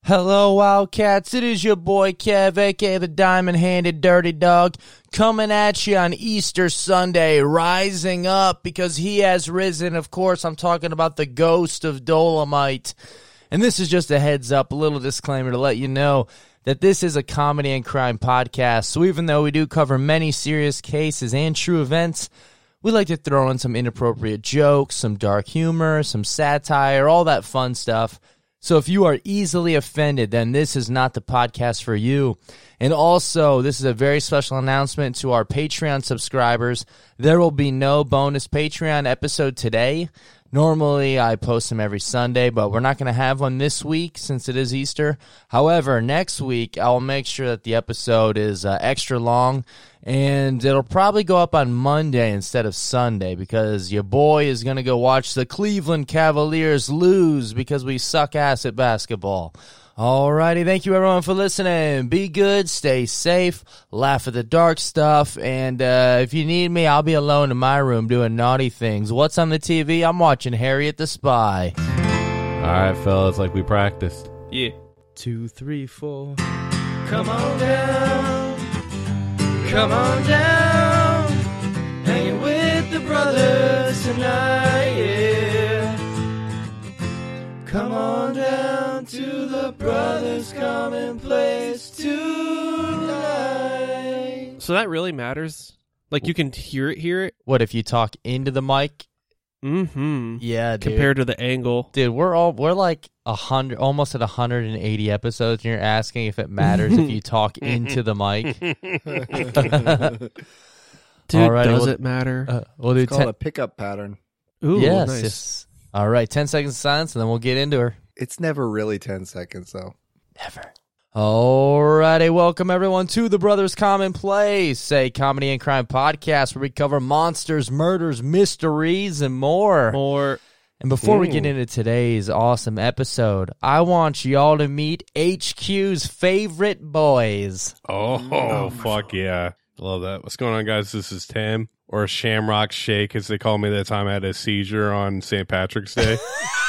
Hello, Wildcats. It is your boy Kev, a.k.a. the Diamond-Handed Dirty Dog, coming at you on Easter Sunday, rising up because he has risen. Of course, I'm talking about the ghost of Dolomite. And this is just a heads up, a little disclaimer to let you know that this is a comedy and crime podcast. So even though we do cover many serious cases and true events, we like to throw in some inappropriate jokes, some dark humor, some satire, all that fun stuff. So if you are easily offended, then this is not the podcast for you. And also, this is a very special announcement to our Patreon subscribers. There will be no bonus Patreon episode today. Normally, I post them every Sunday, but we're not going to have one this week since it is Easter. However, next week, I'll make sure that the episode is extra long, and it'll probably go up on Monday instead of Sunday because your boy is going to go watch the Cleveland Cavaliers lose because we suck ass at basketball. Alrighty, thank you everyone for listening. Be good, stay safe, laugh at the dark stuff, and if you need me, I'll be alone in my room doing naughty things. What's on the TV? I'm watching Harriet the Spy. Alright, fellas, like we practiced. Yeah. 2, 3, 4. Come on down. Come on down. Hanging with the brothers tonight, yeah. Come on down to the Brothers Commonplace tonight. So that really matters? Like, you can hear it? What, if you talk into the mic? Mm-hmm. Yeah, dude. Compared to the angle. Dude, we're like 100, almost at 180 episodes, and you're asking if it matters if you talk into the mic. Dude, Alrighty, does it matter? We'll do It's called a pickup pattern. Ooh, yes, nice. yes. All right, 10 seconds of silence, and then we'll get into her. It's never really 10 seconds, though. Never. Alrighty, welcome everyone to the Brothers Commonplace, a comedy and crime podcast where we cover monsters, murders, mysteries, and more. And before we get into today's awesome episode, I want y'all to meet HQ's favorite boys. Oh, fuck yeah. Love that. What's going on, guys? This is Tim, or Shamrock Shake, as they call me that time I had a seizure on St. Patrick's Day.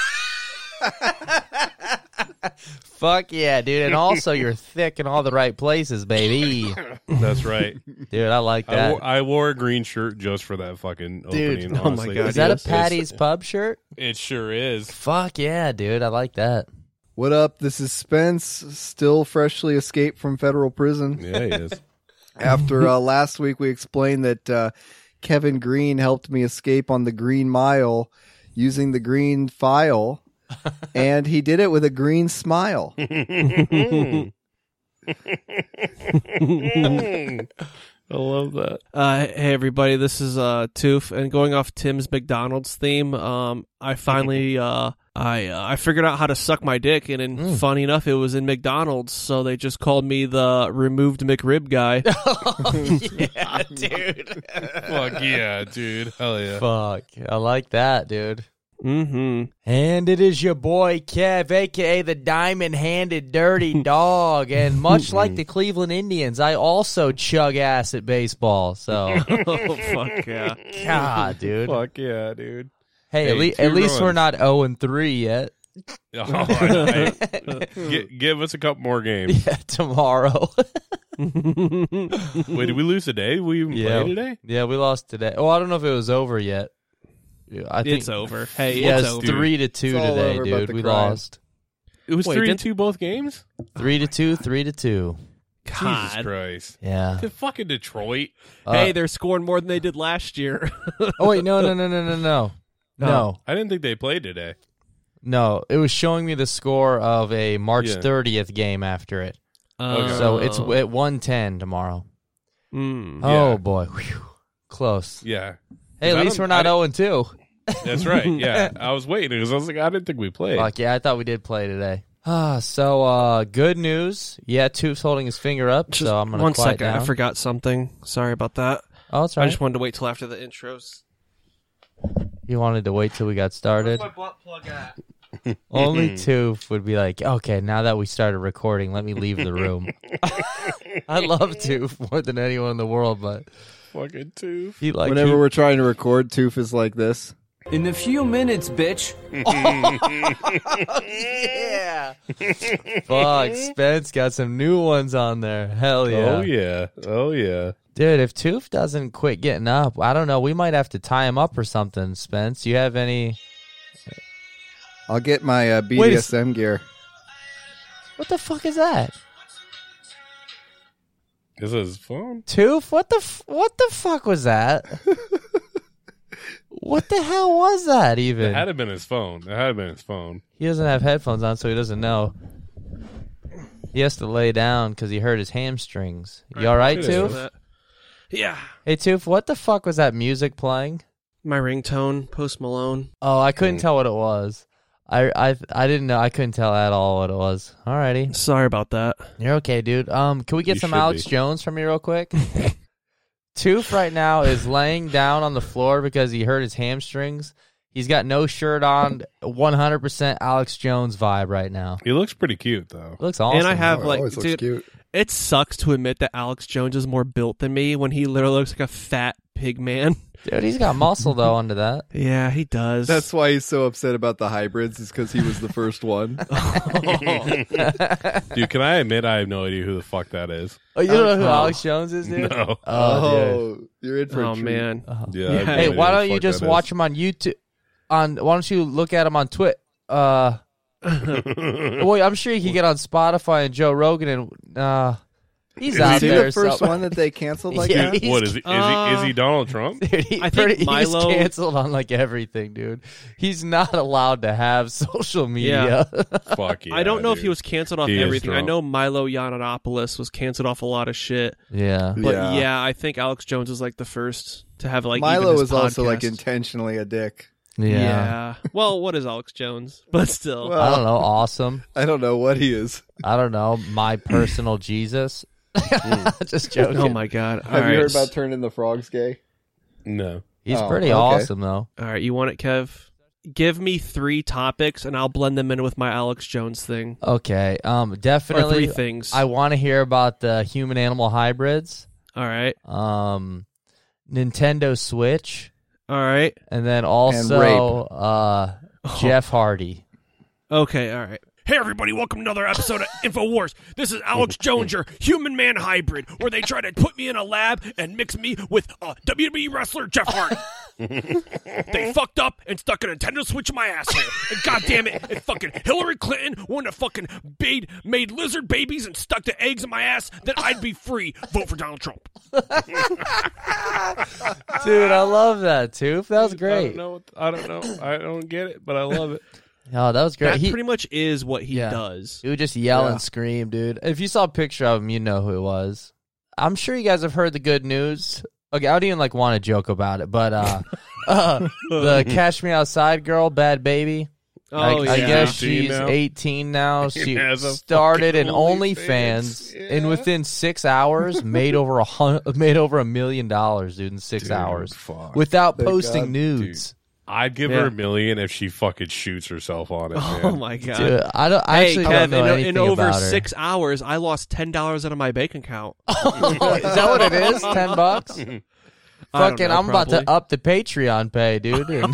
Fuck yeah, dude. And also, you're thick in all the right places, baby. That's right. Dude, I like that. I wore a green shirt just for that fucking opening, oh my honestly. God. Is that It's- a Patty's Pub shirt? It sure is. Fuck yeah, dude. I like that. What up? This is Spence, still freshly escaped from federal prison. Yeah, he is. After last week, we explained that Kevin Green helped me escape on the Green Mile using the green file, and he did it with a green smile. I love that. Hey everybody, this is Toof, and going off Tim's McDonald's theme, I finally I figured out how to suck my dick, and funny enough, it was in McDonald's, so they just called me the removed McRib guy. Oh, yeah, dude. Fuck yeah, dude. Hell yeah. Fuck. I like that, dude. Mm-hmm. And it is your boy Kev, a.k.a. the Diamond-Handed Dirty Dog. And much like the Cleveland Indians, I also chug ass at baseball. So, Oh fuck yeah! God, dude. Fuck yeah, dude. Hey, Hey, at least runs. we're not 0-3 yet. All right. Give us a couple more games. Yeah, tomorrow. Wait, did we lose today? Did we even play today? Yeah, we lost today. Oh, I don't know if it was over yet. Yeah, I think It's over. Hey, Yeah, it's it's over. 3-2 It's all today, over but dude. the We crime. lost. It was Wait, 3-2 both games? 3-2, 3-2. Jesus God. Christ. Yeah. To fucking Detroit. Hey, they're scoring more than they did last year. Oh wait, no. No. I didn't think they played today. No, it was showing me the score of a March Yeah. 30th game after it. Okay. So it's at 1:10 tomorrow. Mm. Oh Yeah. boy. Whew. Close. Yeah. Hey, at I least don't- we're not I 0-2. That's right. Yeah. I was waiting because I was like, I didn't think we played. Fuck yeah, I thought we did play today. So good news. Yeah, Toof's holding his finger up, Just so I'm going to one quiet second. down. I forgot something. Sorry about that. Oh, that's I right. just wanted to wait till after the intros. You wanted to wait till we got started? Where's my butt plug at? Only Toof would be like, okay, now that we started recording, let me leave the room. I love Toof more than anyone in the world, but Fucking two. he like Whenever we're trying to record, Toof is like this. In a few minutes, bitch. Yeah. Fuck, Spence got some new ones on there. Hell yeah. Oh yeah. Oh yeah. Dude, if Toof doesn't quit getting up, I don't know. We might have to tie him up or something, Spence. You have any... I'll get my BDSM gear. What the fuck is that? Is it his phone? Toof? What the fuck was that? What the hell was that even? It had to have been his phone. It had to have been his phone. He doesn't have headphones on, so he doesn't know. He has to lay down because he hurt his hamstrings. You all right, Toof? Yeah. Hey, Toof, what the fuck was that music playing? My ringtone, Post Malone. Oh, I couldn't tell what it was. I didn't know. I couldn't tell at all what it was. Alrighty. Sorry about that. You're okay, dude. Can we get You some should Alex be. Jones from you real quick? Toof right now is laying down on the floor because he hurt his hamstrings. He's got no shirt on. 100% Alex Jones vibe right now. He looks pretty cute though. Looks awesome. And I have like, always looks dude, cute. it sucks to admit that Alex Jones is more built than me when he literally looks like a fat pig man. Dude, he's got muscle though under that. Yeah, he does. That's why he's so upset about the hybrids, is because he was the first one. Dude, can I admit I have no idea who the fuck that is? Oh, you don't know who Alex Jones is, dude? No. Oh, dude. You're in for a Oh treat. man. Yeah. I have no Hey, idea why who the don't you fuck just that watch him on YouTube? Why don't you look at him on Twitter? Well, I'm sure you can get on Spotify and Joe Rogan, and he's Is out Is he there. the first so- one that they canceled like Yeah, that? he's- What is he? Is he Donald Trump? Dude, I think Milo- he's canceled on like everything, dude. He's not allowed to have social media. Fuck yeah. I don't know if dude. he was canceled off He is everything. I drunk. know Milo Yiannopoulos was canceled off a lot of shit. Yeah. But Yeah. yeah, I think Alex Jones is like the first to have like Milo even his was also like podcast. intentionally a dick. Yeah. Well, what is Alex Jones? But still. Well, I don't know. Awesome. I don't know what he is. I don't know. My personal Jesus. Just joking. Oh my god. Have you heard about turning the frogs gay? No. He's Oh, pretty okay. awesome, though. All right, you want it, Kev? Give me 3 topics and I'll blend them in with my Alex Jones thing. Okay. Or Definitely. 3 things. I want to hear about the human-animal hybrids. All right. Nintendo Switch, All right. and then also Jeff Hardy. Okay, all right. Hey, everybody, welcome to another episode of InfoWars. This is Alex Jones, your human-man hybrid, where they try to put me in a lab and mix me with WWE wrestler Jeff Hardy. They fucked up and stuck a Nintendo Switch in my asshole. And goddamn it, if fucking Hillary Clinton wouldn't have fucking made lizard babies and stuck the eggs in my ass, then I'd be free. Vote for Donald Trump. Dude, I love that, Toof. That was great. I don't know. I don't get it, but I love it. Oh, that was great. That He pretty much is what he Yeah. does. would just yell Yeah. and scream, dude. If you saw a picture of him, you know who it was. I'm sure you guys have heard the good news. Okay, I don't even want to joke about it, but the Cash Me Outside girl, Bad Baby. Oh, I yeah. guess 18 she's now. 18 now. She has a started fucking an OnlyFans. OnlyFans, and within 6 hours made over $1 million, dude, in 6 Dude, hours fuck. without Thank posting God. nudes. I'd give Yeah. her $1 million if she fucking shoots herself on it. Oh, Man. my God. Dude, I Hey, actually Kev, don't know in anything over about her. 6 hours, I lost $10 out of my bank account. Is that what it is? $10? I don't Fucking, know, I'm about to probably. up the Patreon pay, dude. And-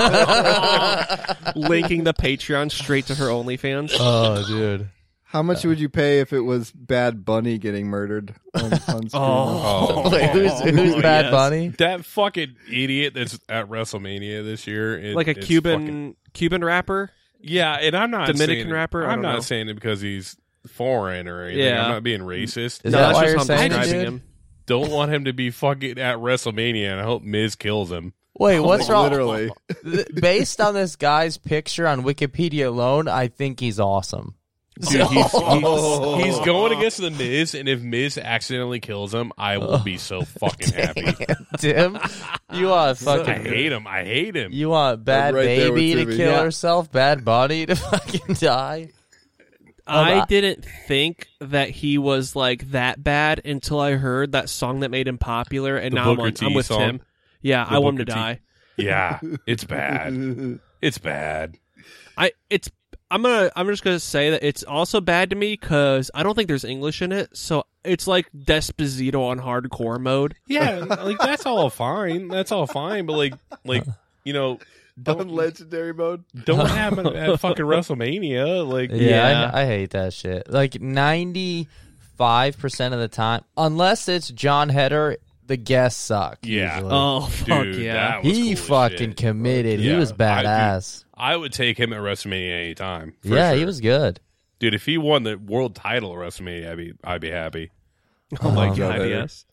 Linking the Patreon straight to her OnlyFans. oh, dude. How much would you pay if it was Bad Bunny getting murdered on screen? Oh, Wait, who's Bad yes. Bunny? that fucking idiot that's at WrestleMania this year. Like a it's Cuban rapper? Yeah, and I'm not Dominican saying, rapper? I I'm don't know. not saying it because he's foreign or anything. Yeah. I'm not being racist. Is No, that that's why just you're how I'm saying it, describing dude? him. Don't want him to be fucking at WrestleMania, and I hope Miz kills him. Wait, what's wrong? Literally. Based on this guy's picture on Wikipedia alone, I think he's awesome. Dude, he's going against the Miz, and if Miz accidentally kills him, I will be so fucking happy. Tim, you want I fucking hate him. I hate him. you want Bad right there with Baby to Timmy. kill Yeah. herself, Bad Bunny to fucking die. I didn't think that he was like that bad until I heard that song that made him popular, and The now Booker T I'm with song? Tim. Yeah, The I want him to Booker T. die. Yeah, it's bad. It's bad. I'm just gonna say that it's also bad to me because I don't think there's English in it, so it's like Despacito on hardcore mode. Yeah, like that's all fine. That's all fine. But like you know, on legendary mode. Don't happen at fucking WrestleMania. Like, Yeah, I hate that shit. Like 95% of the time, unless it's John Heder, the guests suck. Yeah. usually. Oh, fuck dude, yeah. that was He cool as fucking shit. committed. He Yeah, was badass. I would take him at WrestleMania anytime. for Yeah, he sure. was good. Dude, if he won the world title at WrestleMania, I'd be happy. Oh my John god, Heder. yes.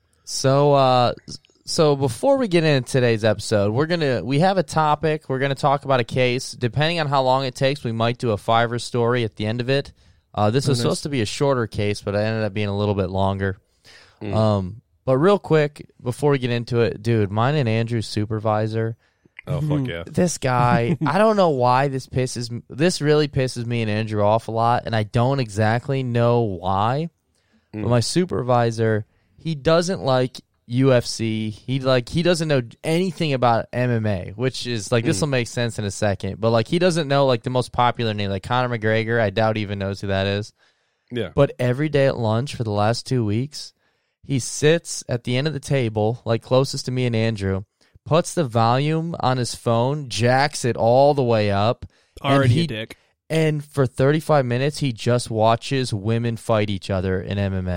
So before we get into today's episode, we have a topic. We're gonna talk about a case. Depending on how long it takes, we might do a Fiverr story at the end of it. This was supposed to be a shorter case, but it ended up being a little bit longer. But real quick, before we get into it, dude, mine and Andrew's supervisor, Oh, fuck yeah. this guy, I don't know why this really pisses me and Andrew off a lot, and I don't exactly know why. But my supervisor, he doesn't like UFC. He doesn't know anything about MMA, which is like, this will make sense in a second. But like, he doesn't know like the most popular name, like Conor McGregor. I doubt he even knows who that is. Yeah. But every day at lunch for the last 2 weeks, he sits at the end of the table, like closest to me and Andrew, puts the volume on his phone, jacks it all the way up. Already a dick. And for 35 minutes, he just watches women fight each other in MMA.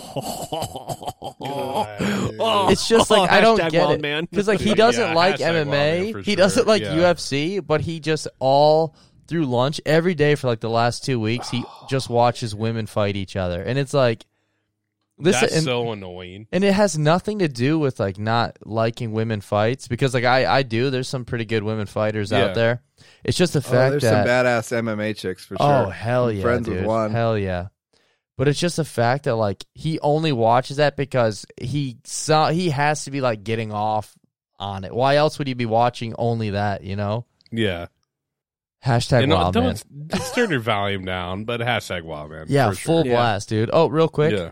It's just like, I don't Hashtag get wild it. man. Because like, he doesn't Yeah, like hashtag wild man MMA. for He sure. doesn't like Yeah. UFC, but he just all through lunch, every day for like the last 2 weeks, he just watches women fight each other. And it's like, That's so annoying. and it has nothing to do with like not liking women fights, because like I do. There's some pretty good women fighters Yeah. out there. It's just the Oh, fact there's that some badass MMA chicks for sure. oh hell I'm yeah, friends dude. with one. Hell yeah. But it's just the fact that like he only watches that because he has to be like getting off on it. Why else would he be watching only that? You know. Yeah. Hashtag And wild man. don't turn your volume down, but hashtag wild man. Yeah, for sure. full blast, dude. Oh, real quick. Yeah.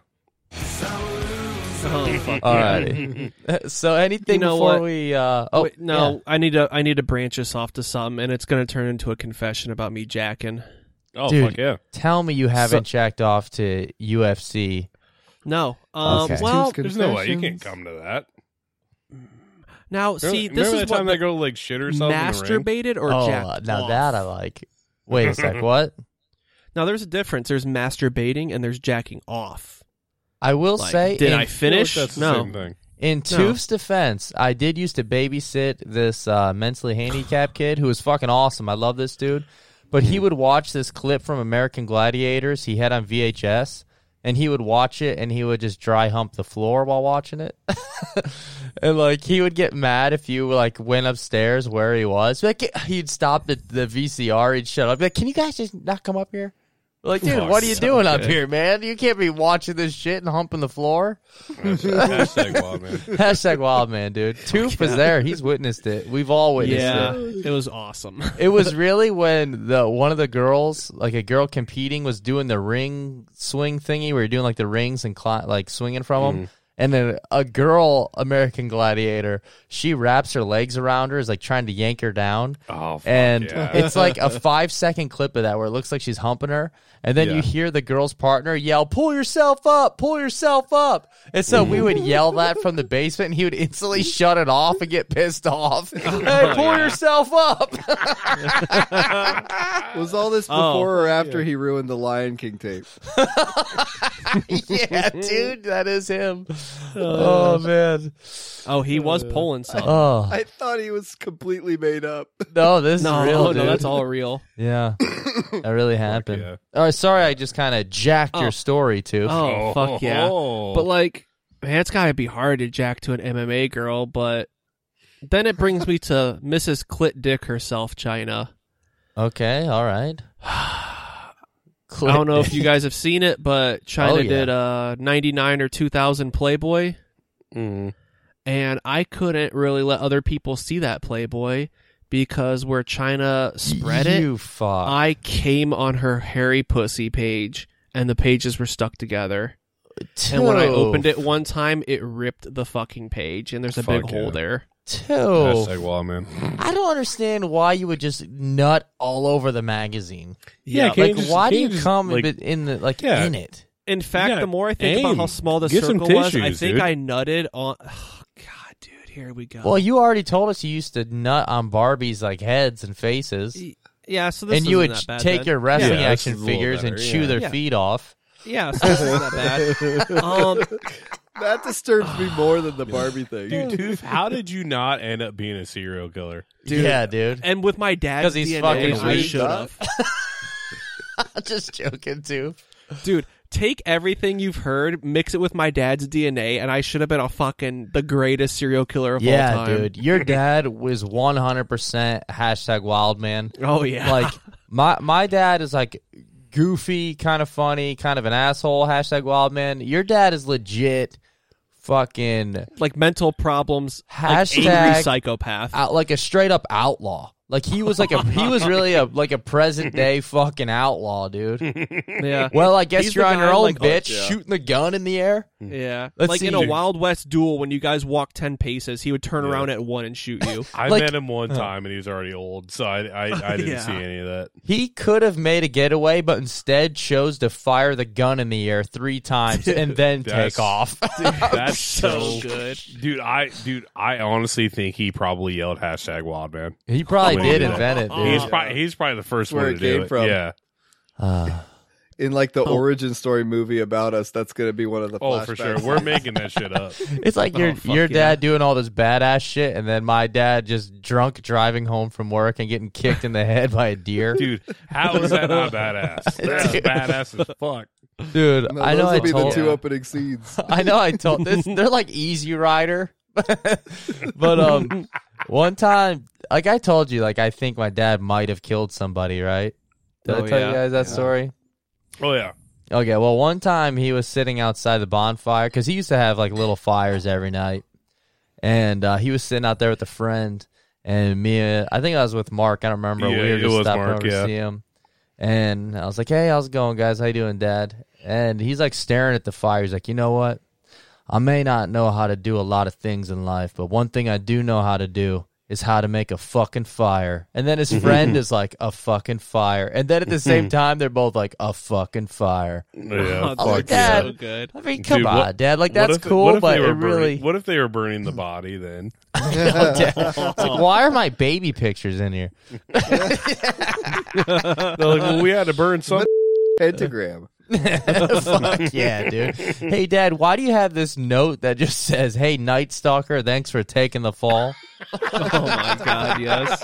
Oh, fuck. Alrighty. So anything You know before what? we? Wait, no, I need to branch this off to something, and it's going to turn into a confession about me jacking. Oh, Dude. fuck yeah. Tell me you haven't jacked off to UFC. No, Okay. well, There's no way you can't come to that. now see, Remember this is that what time they go like shit herself in the ring? masturbated or jacked now off. that I like. Wait a sec. What? Now there's a difference. There's masturbating and there's jacking off. I will Like, say, did in, I finish? That's the No. same thing. in Toof's defense, I did used to babysit this mentally handicapped kid who was fucking awesome. I love this dude. But he would watch this clip from American Gladiators he had on VHS, and he would watch it, and he would just dry hump the floor while watching it. And, like, he would get mad if you, like, went upstairs where he was. Like, he'd stop the VCR, he'd shut up. Like, can you guys just not come up here? Like, dude, Oh, what are you so doing up good. here, man? You can't be watching this shit and humping the floor. Hashtag wild man. Hashtag wild man, dude. Toof was there. He's witnessed it. We've all witnessed Yeah, it. it was awesome. It was really when one of the girls, like a girl competing, was doing the ring swing thingy where you're doing like the rings and like swinging from them. And then a girl, American Gladiator, she wraps her legs around her, is like trying to yank her down. Oh, fuck And yeah. it's like a 5-second clip of that where it looks like she's humping her. And then Yeah. you hear the girl's partner yell, "Pull yourself up, pull yourself up." And so we would yell that from the basement, and he would instantly shut it off and get pissed off. Hey, pull yourself up. Was all this before or after he ruined the Lion King tape? Yeah, dude, that is him. Oh, man. Oh, he was pulling some. Oh, I thought he was completely made up. no, this no, is real, dude. no, that's all real. Yeah, that really happened. yeah. All right, sorry I just kind of jacked your story, too. Oh, fuck yeah. Oh. But like, man, it's gotta be hard to jack to an MMA girl. But then it brings me to Mrs. Clit Dick herself, China. Okay, all right. I don't know if you guys have seen it, but China Oh, yeah. did a 99 or 2000 Playboy, Mm. and I couldn't really let other people see that Playboy because where China spread You it, fuck. I came on her hairy pussy page, and the pages were stuck together. And when I opened it one time, it ripped the fucking page, and there's a Fuck big yeah. hole there. Hashtag wild man. I don't understand why you would just nut all over the magazine. Yeah, like, can't Like, just- why do can't you just, come like- in the Yeah. in it? in fact, Yeah, the more I think about aim. how small the Get some circle was, I tissues, think dude. I nutted on. Oh, God, dude, here we go. Well, you already told us you used to nut on Barbie's like heads and faces, yeah, so this and you isn't would that bad, take then. your wrestling Yeah, this action is a little figures and better, chew yeah. their Yeah. feet off. Yeah, so this isn't that bad. That disturbs me more than the Barbie thing. Dude, Tooth, how did you not end up being a serial killer? Yeah, dude. And with my dad's 'Cause he's DNA, fucking I weak. should have. Just joking too. Dude, take everything you've heard, mix it with my dad's DNA, and I should have been the greatest serial killer of all Yeah, time. dude. Your dad was 100% hashtag wild man. Oh yeah. Like my dad is like goofy, kind of funny, kind of an asshole, hashtag wild man. Your dad is legit fucking like mental problems, Hashtag- like angry psychopath. like a straight up outlaw. Like he was really a present day fucking outlaw, dude. Yeah. Well, I guess He's you're the on your guy, own, like, bitch, yeah. shooting the gun in the air. Yeah. Let's like in see. a Wild West duel, when you guys walk 10 paces, he would turn around at 1 and shoot you. I Like- met him one time and he was already old, so I didn't Yeah. see any of that. He could have made a getaway, but instead chose to fire the gun in the air 3 times and then That's- take off. That's so good. Dude, I honestly think he probably yelled hashtag wild man. He probably When he did did it. invent it, dude. He's probably the first Where one it to do came it. from. Yeah. In like the origin story movie about us, that's going to be one of the Oh, flashbacks. for sure. We're making that shit up. It's like your fuck your yeah. dad doing all this badass shit, and then my dad just drunk driving home from work and getting kicked in the head by a deer. Dude, how is that not badass? That's Dude. badass as fuck. Dude, No, I know those I will be told the two opening scenes. I know I told this. They're like Easy Rider, but one time, like I told you, like I think my dad might have killed somebody. Right? Did Oh, I tell yeah. you guys that story? Oh, yeah. Okay, well, one time he was sitting outside the bonfire because he used to have like little fires every night, and he was sitting out there with a friend, and I think I was with Mark. I don't remember. Yeah, We were it just was stopping Mark, over yeah. to see him, and I was like, "Hey, how's it going, guys? How you doing, Dad?" And he's like staring at the fire. He's like, "You know what? I may not know how to do a lot of things in life, but one thing I do know how to do is how to make a fucking fire." And then his friend is like, "A fucking fire." And then at the same time, they're both like, "A fucking fire." Yeah. Oh, like, that's Dad. so good. I mean, come Dude, on, what- Dad. Like, What that's if- cool, what if but they were it really. What if they were burning the body then? It's like, why are my baby pictures in here? They're like, well, we had to burn some. Pentagram. Fuck yeah, dude. Hey, Dad, why do you have this note that just says, "Hey, Night Stalker, thanks for taking the fall"? Oh my god, yes.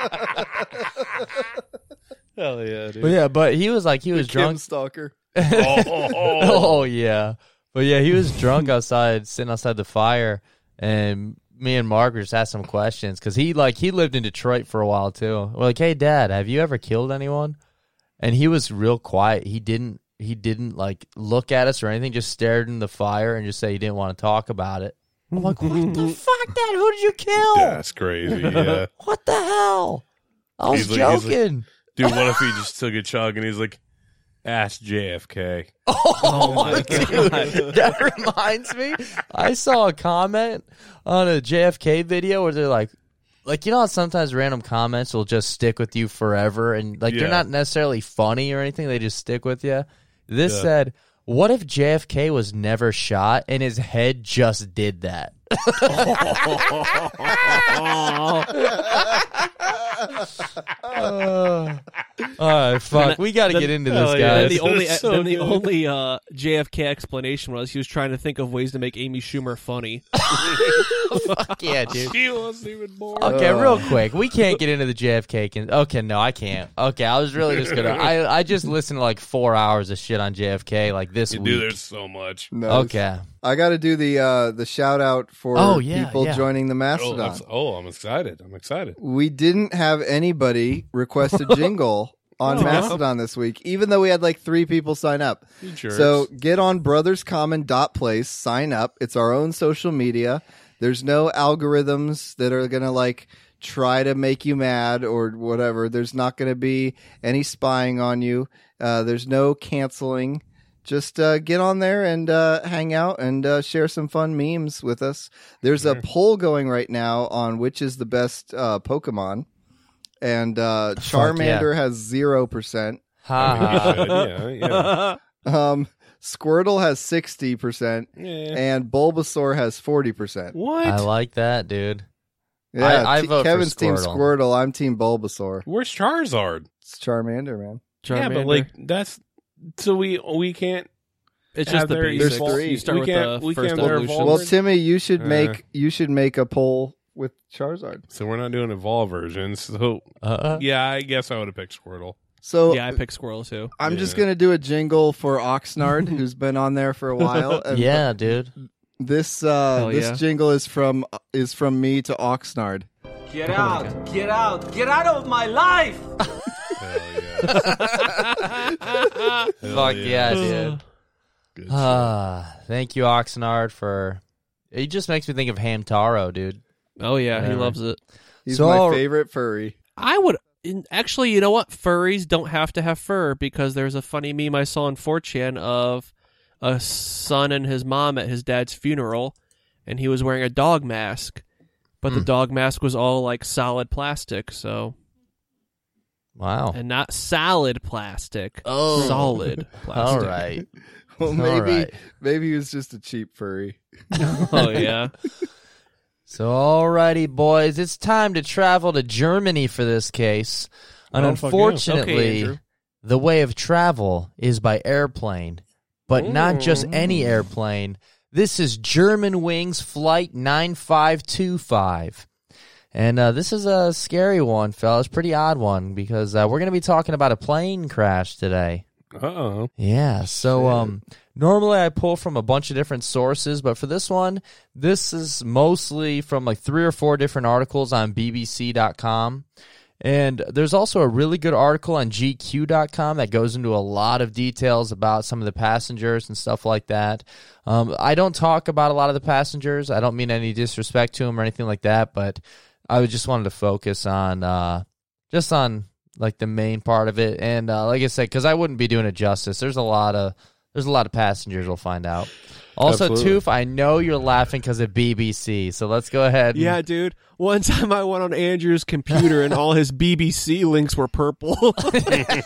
Hell yeah, dude. But yeah, but he was Kim drunk. Stalker. Oh yeah, but yeah, he was drunk outside, sitting outside the fire, and me and Mark were just asking him questions because he lived in Detroit for a while too. We're like, "Hey, Dad, have you ever killed anyone?" And he was real quiet. He didn't like look at us or anything. Just stared in the fire and just say he didn't want to talk about it. I'm like, "What the fuck, Dad? Who did you kill? That's crazy. Yeah. What the hell?" I was He's like- joking. Dude, what if he just took a chug and he's like, ask JFK? Oh my Dude, god. that reminds me. I saw a comment on a JFK video where they're like, you know how sometimes random comments will just stick with you forever, and like Yeah. they're not necessarily funny or anything, they just stick with you. This Yeah. said, "What if JFK was never shot and his head just did that?" All right, fuck. We got to get into this, hell yeah. guys. The only so then the good. only JFK explanation was he was trying to think of ways to make Amy Schumer funny. Fuck yeah, dude. She wasn't even born. Okay, real quick. We can't get into the JFK. Okay, no, I can't. Okay, I was really just gonna. I just listened to like 4 hours of shit on JFK like this Dude, week. there's so much. Nice. Okay. I got to do the shout out for Oh, yeah, people yeah. joining the Oh, Mastodon. I'm excited. I'm excited. We didn't have anybody request a jingle on Mastodon this week, even though we had like 3 people sign up. You jerks. So get on brotherscommon.place, sign up. It's our own social media. There's no algorithms that are going to like try to make you mad or whatever. There's not going to be any spying on you. There's no canceling. Just get on there and hang out and share some fun memes with us. There's a poll going right now on which is the best Pokemon. And Charmander has 0%. Ha ha. yeah, yeah. Squirtle has 60%, and Bulbasaur has 40%. What? I like that, dude. Yeah, I vote for Kevin's team Squirtle. Squirtle. I'm team Bulbasaur. Where's Charizard? It's Charmander, man. Yeah, but Charmander. like that's so we can't. It's have just the their basics. There's three. You start We with can't- the we first can't have their evolution. Well, Bulbasaur. Timmy, you should make a poll with Charizard. So we're not doing evolve versions. So yeah, I guess I would have picked Squirtle. So Yeah, I picked Squirrel too. I'm just Yeah. gonna do a jingle for Oxnard, who's been on there for a while. And Yeah, dude. this Hell this yeah. jingle is from me to Oxnard. Get out! Get out! Get out of my life! Hell yeah! Hell Fuck yeah, dude. Good Thank you, Oxnard, for. It just makes me think of Hamtaro, dude. Oh yeah, he Whatever. loves it. He's So- my favorite furry. I would actually, you know what? Furries don't have to have fur because there's a funny meme I saw on 4chan of a son and his mom at his dad's funeral, and he was wearing a dog mask, but the dog mask was all like solid plastic, so Wow. and not solid plastic, Oh. solid plastic. All right. Well, right. maybe he was just a cheap furry. Oh yeah. So, alrighty, boys, it's time to travel to Germany for this case. And Oh, fuck yeah. unfortunately, Okay, Andrew. the way of travel is by airplane, but not just any airplane. This is German Wings Flight 9525. And this is a scary one, fellas, pretty odd one, because we're going to be talking about a plane crash today. Uh-oh. Yeah, so normally I pull from a bunch of different sources, but for this one, this is mostly from like 3 or 4 different articles on BBC.com. And there's also a really good article on GQ.com that goes into a lot of details about some of the passengers and stuff like that. I don't talk about a lot of the passengers. I don't mean any disrespect to them or anything like that, but I just wanted to focus on like the main part of it. And like I said, because I wouldn't be doing it justice. There's a lot of passengers we'll find out. Also, Absolutely. Toof, I know you're laughing because of BBC, so let's go ahead. Yeah, dude. One time I went on Andrew's computer and all his BBC links were purple. Fuck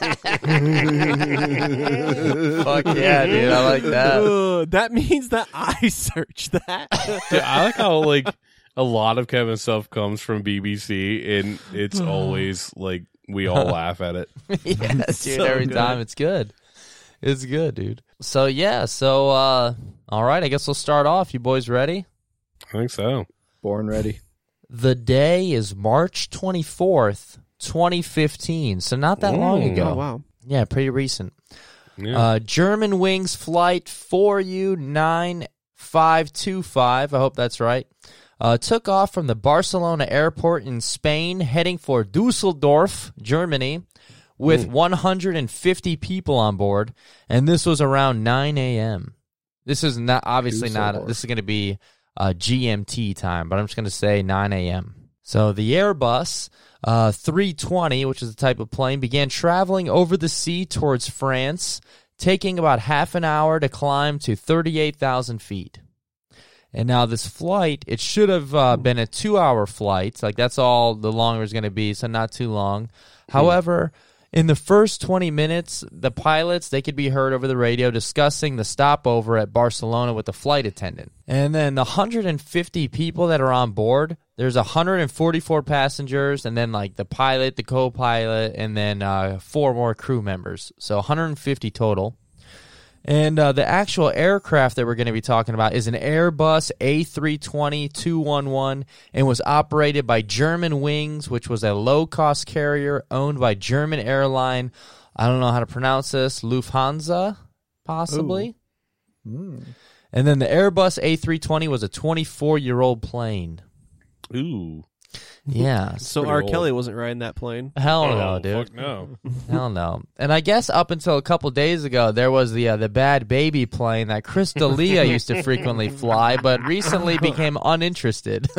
yeah, dude. I like that. That means that I searched that. Dude, I like how like a lot of Kevin's stuff comes from BBC, and it's always like we all laugh at it. Yes, dude. So Every good. time it's good. It's good, dude. So, yeah. So, all right. I guess we'll start off. You boys ready? I think so. Born ready. The day is March 24th, 2015. So, not that long Ooh. ago. Oh, wow. Yeah, pretty recent. Yeah. German Wings Flight 4U9525, I hope that's right, took off from the Barcelona airport in Spain, heading for Dusseldorf, Germany, with 150 people on board, and this was around 9 a.m. This is not obviously not. Dusseldorf. This is going to be GMT time, but I'm just going to say 9 a.m. So the Airbus 320, which is the type of plane, began traveling over the sea towards France, taking about half an hour to climb to 38,000 feet. And now this flight, it should have been a 2-hour flight. Like, that's all the longer is going to be, so not too long. However, in the first 20 minutes, the pilots, they could be heard over the radio discussing the stopover at Barcelona with the flight attendant. And then the 150 people that are on board, there's 144 passengers, and then like the pilot, the co-pilot, and then 4 more crew members. So 150 total. And the actual aircraft that we're going to be talking about is an Airbus A320-211 and was operated by German Wings, which was a low-cost carrier owned by German airline. I don't know how to pronounce this. Lufthansa, possibly. And then the Airbus A320 was a 24-year-old plane. Ooh. Yeah. So pretty R. old. Kelly wasn't riding that plane. Hell no, dude. Fuck no. Hell no. And I guess up until a couple days ago, there was the Bad Baby plane that Chris D'Elia used to frequently fly, but recently became uninterested.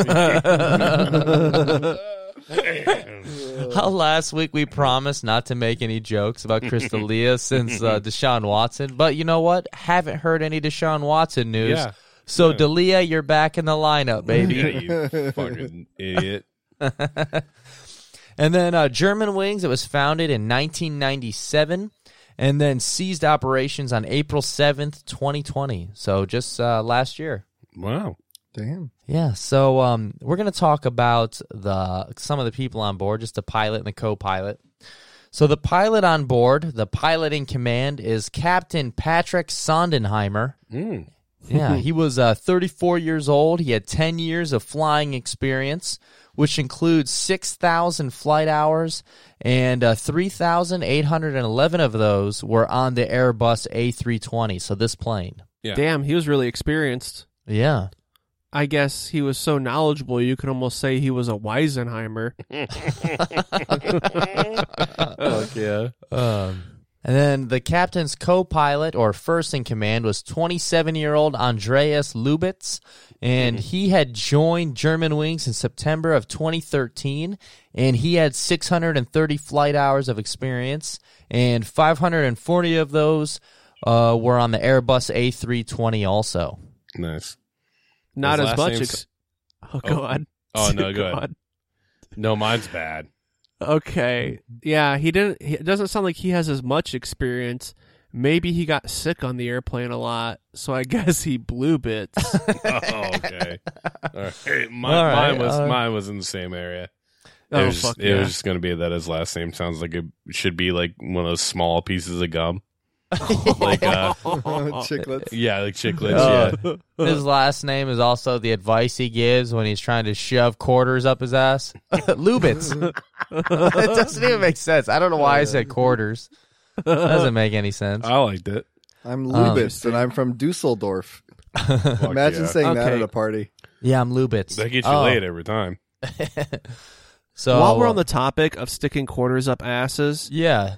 How last week we promised not to make any jokes about Chris D'Elia since Deshaun Watson, but you know what? Haven't heard any Deshaun Watson news. Yeah. So Yeah. D'Elia, you're back in the lineup, baby. Yeah, you fucking idiot. And then German Wings, it was founded in 1997, and then ceased operations on April 7th, 2020. So just last year. Wow. Damn. Yeah, so we're going to talk about some of the people on board, just the pilot and the co-pilot. So the pilot on board, the pilot in command, is Captain Patrick Sondenheimer. Yeah, he was 34 years old. He had 10 years of flying experience, which includes 6,000 flight hours, and 3,811 of those were on the Airbus A320, so this plane. Yeah. Damn, he was really experienced. Yeah. I guess he was so knowledgeable, you could almost say he was a Weisenheimer. Fuck yeah. And then the captain's co-pilot, or first in command, was 27-year-old Andreas Lubitz, and he had joined Germanwings in September of 2013, and he had 630 flight hours of experience, and 540 of those were on the Airbus A320 also. Nice. Not His as last much. name's- Go on. Oh, no, go ahead. No, mine's bad. Okay. Yeah, it doesn't sound like he has as much experience. Maybe he got sick on the airplane a lot, so I guess he blew bits. Oh, okay. All right. Mine was in the same area. Oh, It was fuck it yeah. was just going to be that his last name sounds like it should be like one of those small pieces of gum. Like Chiclets. yeah, like chiclets. Yeah. His last name is also the advice he gives when he's trying to shove quarters up his ass. Lubitz. It doesn't even make sense. I don't know why I said quarters. Doesn't make any sense. I liked it. I'm Lubitz, and I'm from Dusseldorf. Fuck Imagine yeah. saying that Okay. at a party. Yeah, I'm Lubitz. That gets you laid every time. So While we're on the topic of sticking quarters up asses, yeah.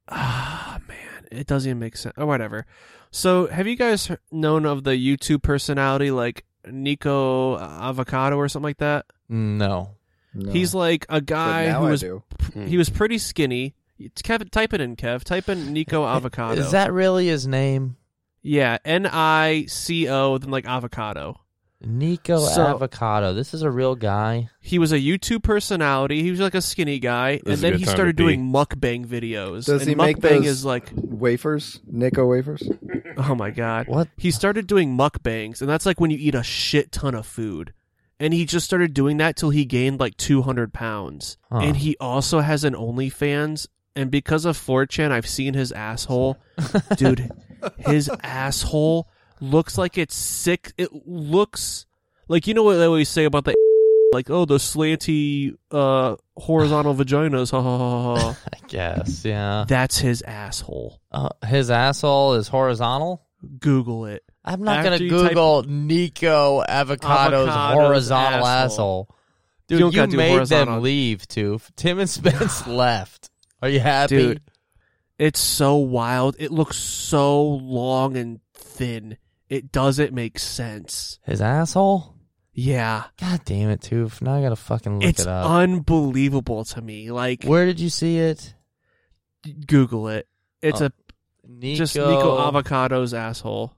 man, it doesn't even make sense. Or whatever. So, have you guys known of the YouTube personality like Nico Avocado or something like that? No. No. He's like a But guy now who I was do. he was pretty skinny. Kev, type it in, Kev. Type in Nico Avocado. Is that really his name? Yeah, Nico, then like avocado. Nico So- Avocado. This is a real guy. He was a YouTube personality. He was like a skinny guy, This and is a then good he time started to pee. doing mukbang videos. Does and he make mukbang those is like, wafers? Nico wafers? oh my god, What? He started doing mukbangs, and that's like when you eat a shit ton of food. And he just started doing that till he gained like 200 pounds. Huh. And he also has an OnlyFans. And because of 4chan, I've seen his asshole. Dude, his asshole looks like it's sick. It looks like, you know what they always say about the like, oh, the slanty horizontal vaginas. Ha ha ha ha. I guess, yeah. That's his asshole. His asshole is horizontal? Google it. I'm not After going to you type- Google Nico Avocado's Avocado's horizontal asshole. Dude, You don't you gotta do made horizontal. them leave, too. Tim and Spence left. Are you happy? Dude, it's so wild. It looks so long and thin. It doesn't make sense. His asshole? Yeah. God damn it, Toof. Now I got to fucking look It's it up. unbelievable to me. Like, Where did you see it? Google it. It's Nico, just Nico Avocado's asshole.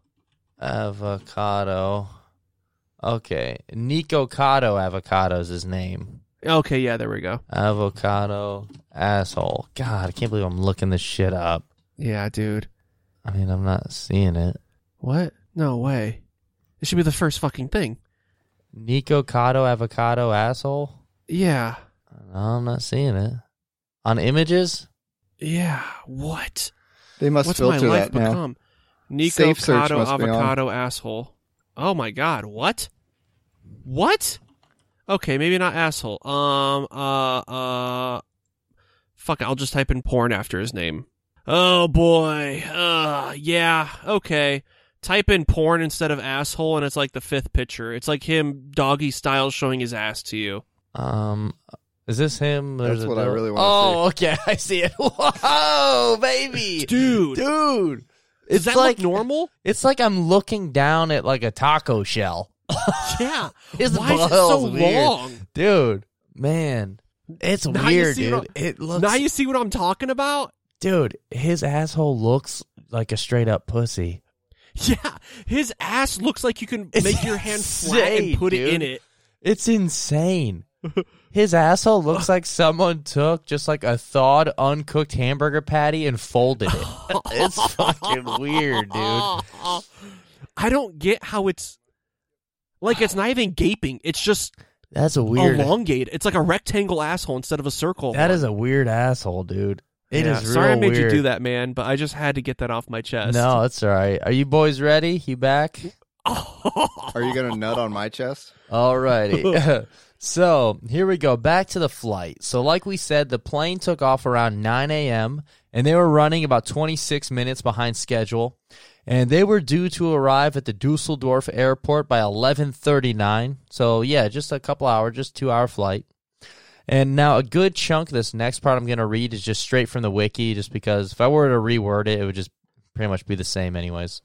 Avocado. Okay. Nico Cotto Avocado is his name. Okay, yeah, there we go. Avocado asshole. God, I can't believe I'm looking this shit up. Yeah, dude. I mean, I'm not seeing it. What? No way. It should be the first fucking thing. Nico Cotto Avocado asshole? Yeah. No, I'm not seeing it. On images? Yeah. What? They must What's my filter life that now. become? Nico Safe search Cotto must be on. Avocado asshole. Oh my god, what? What? Okay, maybe not asshole. Fuck it, I'll just type in porn after his name. Oh boy. Yeah, okay. Type in porn instead of asshole and it's like the fifth picture. It's like him doggy style showing his ass to you. Is this him? That's what I really want Oh, okay. I see it. Whoa, baby. Dude. It's Does that like look normal? It's like I'm looking down at like a taco shell. Yeah. His Why is it ball's so weird. long? Dude, man. It's Now you weird, see dude. what It looks Now you see what I'm talking about? Dude, his asshole looks like a straight up pussy. Yeah, his ass looks like you can It's make your hand flat and insane, put it in dude. it. It's insane. His asshole looks like someone took just like a thawed, uncooked hamburger patty and folded it. It's fucking weird, dude. I don't get how it's like it's not even gaping. It's just That's a weird. elongated. It's like a rectangle asshole instead of a circle. That is a weird asshole, dude. It is real Sorry I made weird. you do that, man, but I just had to get that off my chest. No, that's all right. Are you boys ready? You back? Are you going to nut on my chest? All righty. So here we go. Back to the flight. So like we said, the plane took off around 9 a.m. and they were running about 26 minutes behind schedule. And they were due to arrive at the Dusseldorf airport by 11:39. So yeah, just a couple hours, just 2-hour flight. And now a good chunk of this next part I'm going to read is just straight from the wiki, just because if I were to reword it, it would just pretty much be the same anyways.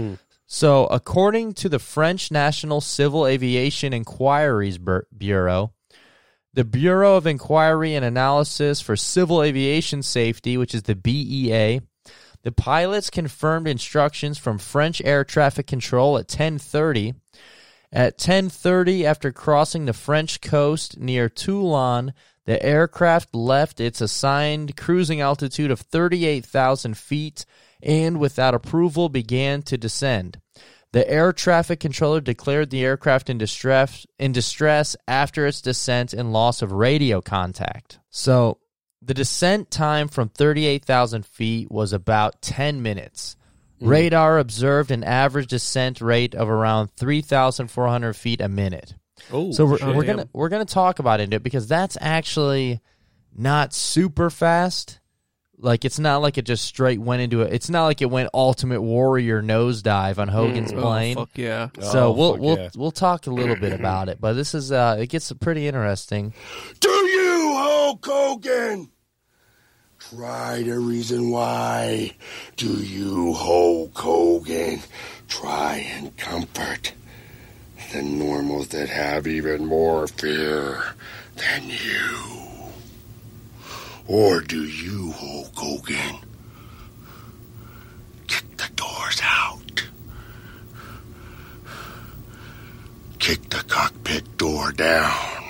So according to the French National Civil Aviation Inquiries Bureau, the Bureau of Inquiry and Analysis for Civil Aviation Safety, which is the BEA, the pilots confirmed instructions from French Air Traffic Control at 10:30. At 10:30, after crossing the French coast near Toulon, the aircraft left its assigned cruising altitude of 38,000 feet and, without approval, began to descend. The air traffic controller declared the aircraft in distress after its descent and loss of radio contact. So the descent time from 38,000 feet was about 10 minutes. Radar observed an average descent rate of around 3,400 feet a minute. Oh, So we're gonna talk about it because that's actually not super fast. Like it's not like it just straight went into it. It's not like it went Ultimate Warrior nosedive on Hogan's plane. Oh, fuck yeah. So yeah. we'll talk a little bit about it, but this is it gets pretty interesting. Do you, Hulk Hogan? Try to reason why. Do you, Hulk Hogan? Try and comfort the normals that have even more fear than you. Or do you, Hulk Hogan, kick the doors out? Kick the cockpit door down.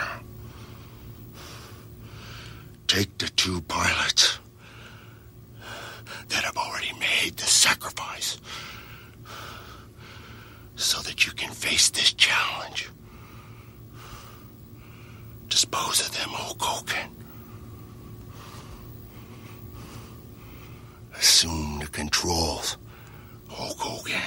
Take the two pilots that have already made the sacrifice so that you can face this challenge. Dispose of them, Hulk Hogan. Assume the controls, Hulk Hogan.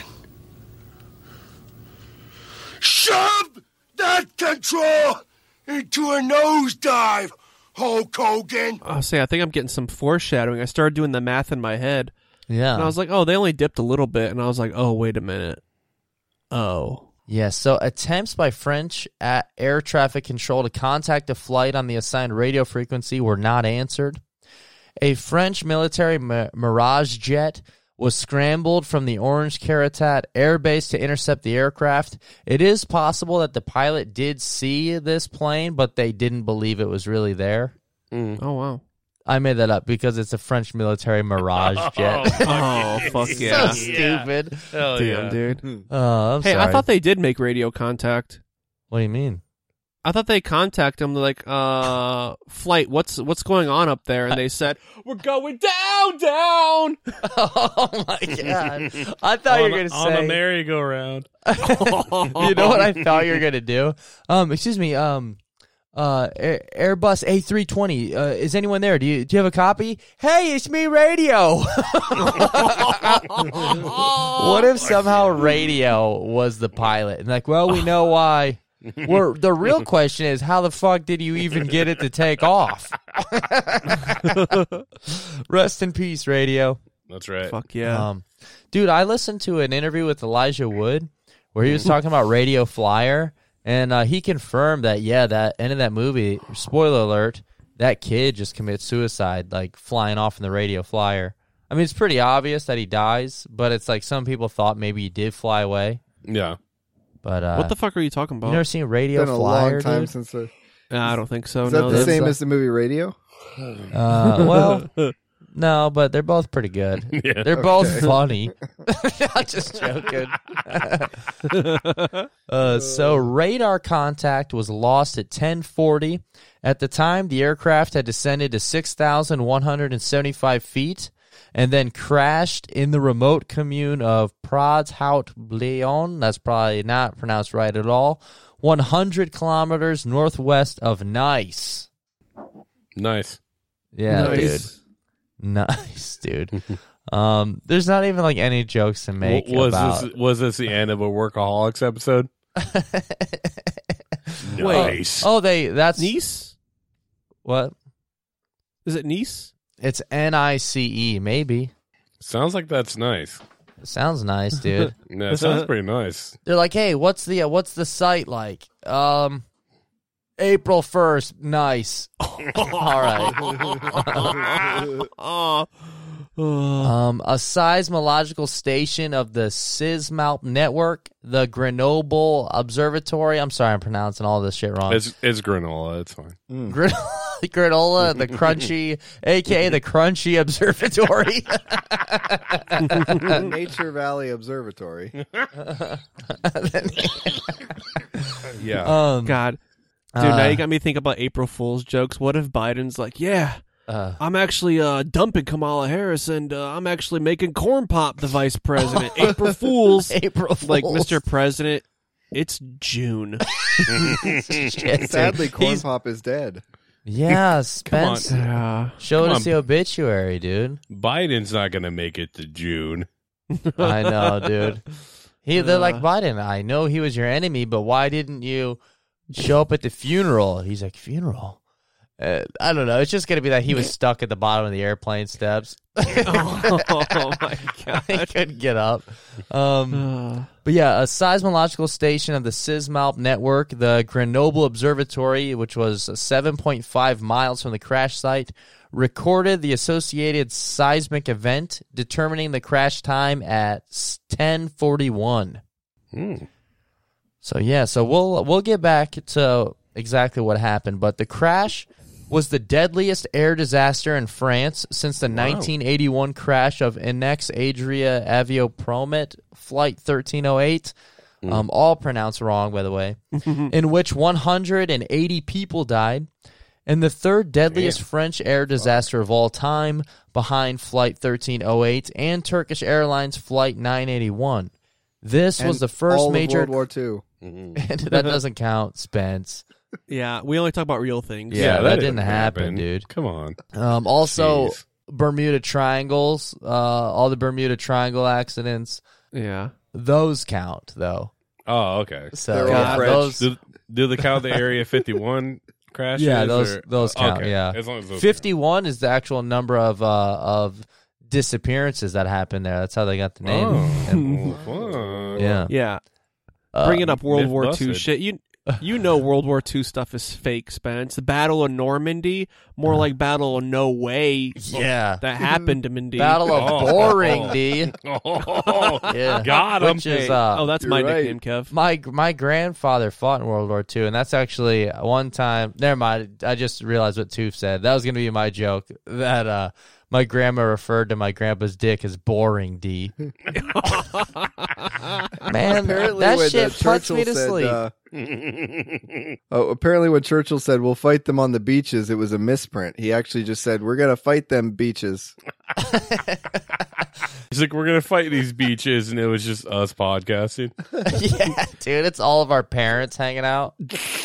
Shove that control into a nosedive, Hulk Hogan. I think I'm getting some foreshadowing. I started doing the math in my head, Yeah. and I was like, oh, they only dipped a little bit, and I was like, oh, wait a minute. Oh. Yeah, so attempts by French air traffic control to contact a flight on the assigned radio frequency were not answered. A French military Mirage jet was scrambled from the Orange Caratat air base to intercept the aircraft. It is possible that the pilot did see this plane, but they didn't believe it was really there. Oh, wow. I made that up because it's a French military Mirage jet. Oh, fuck yeah. So stupid. Hell Damn, yeah. dude. Oh, I'm Hey, sorry. I thought they did make radio contact. What do you mean? I thought they contacted them like, flight, what's going on up there? And they said, we're going down. Oh my god! I thought you were gonna on the say. merry-go-round. You know what I thought you were gonna do? Excuse me. Airbus A320. Is anyone there? Do you have a copy? Hey, it's me, radio. What if somehow radio was the pilot? And like, well, we know why. The real question is, how the fuck did you even get it to take off? Rest in peace, radio. That's right. Fuck yeah. Dude, I listened to an interview with Elijah Wood where he was talking about Radio Flyer, and he confirmed that, yeah, that end of that movie, spoiler alert, that kid just commits suicide, like flying off in the Radio Flyer. I mean, it's pretty obvious that he dies, but it's like some people thought maybe he did fly away. Yeah. But What the fuck are you talking about? you never seen Radio It's been a Flyer, long time dude? since. I don't think so. Is No, that the that's- same as the movie Radio? Well, No, but they're both pretty good. Yeah. They're both funny. I'm just joking. So radar contact was lost at 10:40. At the time, the aircraft had descended to 6,175 feet and then crashed in the remote commune of Prads-Hout-Bleon. That's probably not pronounced right at all. 100 kilometers northwest of Nice. Nice. Yeah, Nice. dude. Nice, dude. There's not even like any jokes to make about. Was this the end of a Workaholics episode? Nice. Oh, that's Nice? what? Is it Nice? It's NICE, maybe. Sounds like that's nice. Sounds nice, dude. Yeah, it sounds pretty nice. They're like, hey, what's the site like? April 1st, nice. All right. A seismological station of the SysMalp network, the Grenoble Observatory. I'm sorry, I'm pronouncing all this shit wrong. It's granola. It's fine. Granola, the Crunchy, aka the Crunchy Observatory. Nature Valley Observatory. Yeah. God. Dude, now you got me thinking about April Fool's jokes. What if Biden's like, yeah, I'm actually dumping Kamala Harris and I'm actually making Corn Pop the vice president. April Fools. April Fools. Like, Mr. President, it's June. Shit, Sadly, dude. Corn Pop is dead. Yeah, Spence. Yeah. Showed Come us the obituary, dude. Biden's not going to make it to June. I know, dude. They're like, Biden, I know he was your enemy, but why didn't you show up at the funeral? He's like, funeral? I don't know. It's just going to be that he was stuck at the bottom of the airplane steps. Oh, my God. He couldn't get up. But yeah, a seismological station of the SysMalp network, the Grenoble Observatory, which was 7.5 miles from the crash site, recorded the associated seismic event, determining the crash time at 10:41. So yeah, so we'll get back to exactly what happened, but the crash was the deadliest air disaster in France since the 1981 crash of Inex Adria Aviopromet Flight 1308, all pronounced wrong, by the way, in which 180 people died, and the third deadliest French air disaster of all time, behind Flight 1308 and Turkish Airlines Flight 981. This was the first all major... of World War II. That doesn't count, Spence. Yeah, we only talk about real things. Yeah, that didn't happen, dude. Come on. Also, Jeez. Bermuda Triangles, all the Bermuda Triangle accidents, Yeah. those count, though. Oh, okay. So They're all yeah, French. those, Do they count the Area 51 crashes? yeah, or- those count. okay. Yeah, As long as those 51 is the actual number of disappearances that happened there. That's how they got the name. And- count. Fun. yeah, Yeah. Bringing up World myth War II busted. shit. You know World War II stuff is fake, Spence. The Battle of Normandy, more like Battle of No Way. yeah. That happened to Mindy. Battle of Oh. Boring, D. Oh, Yeah, got him. Which is Oh, that's You're my right. nickname, Kev. my grandfather fought in World War II, and that's actually one time. Never mind. I just realized what Toof said. That was going to be my joke. That my grandma referred to my grandpa's dick as boring, D. Man, Apparently, that when shit puts Churchill me to said, sleep. apparently, when Churchill said, "We'll fight them on the beaches," it was a misprint. He actually just said, "We're gonna fight them beaches." He's like, we're going to fight these beaches, and it was just us podcasting. Yeah, dude, it's all of our parents hanging out.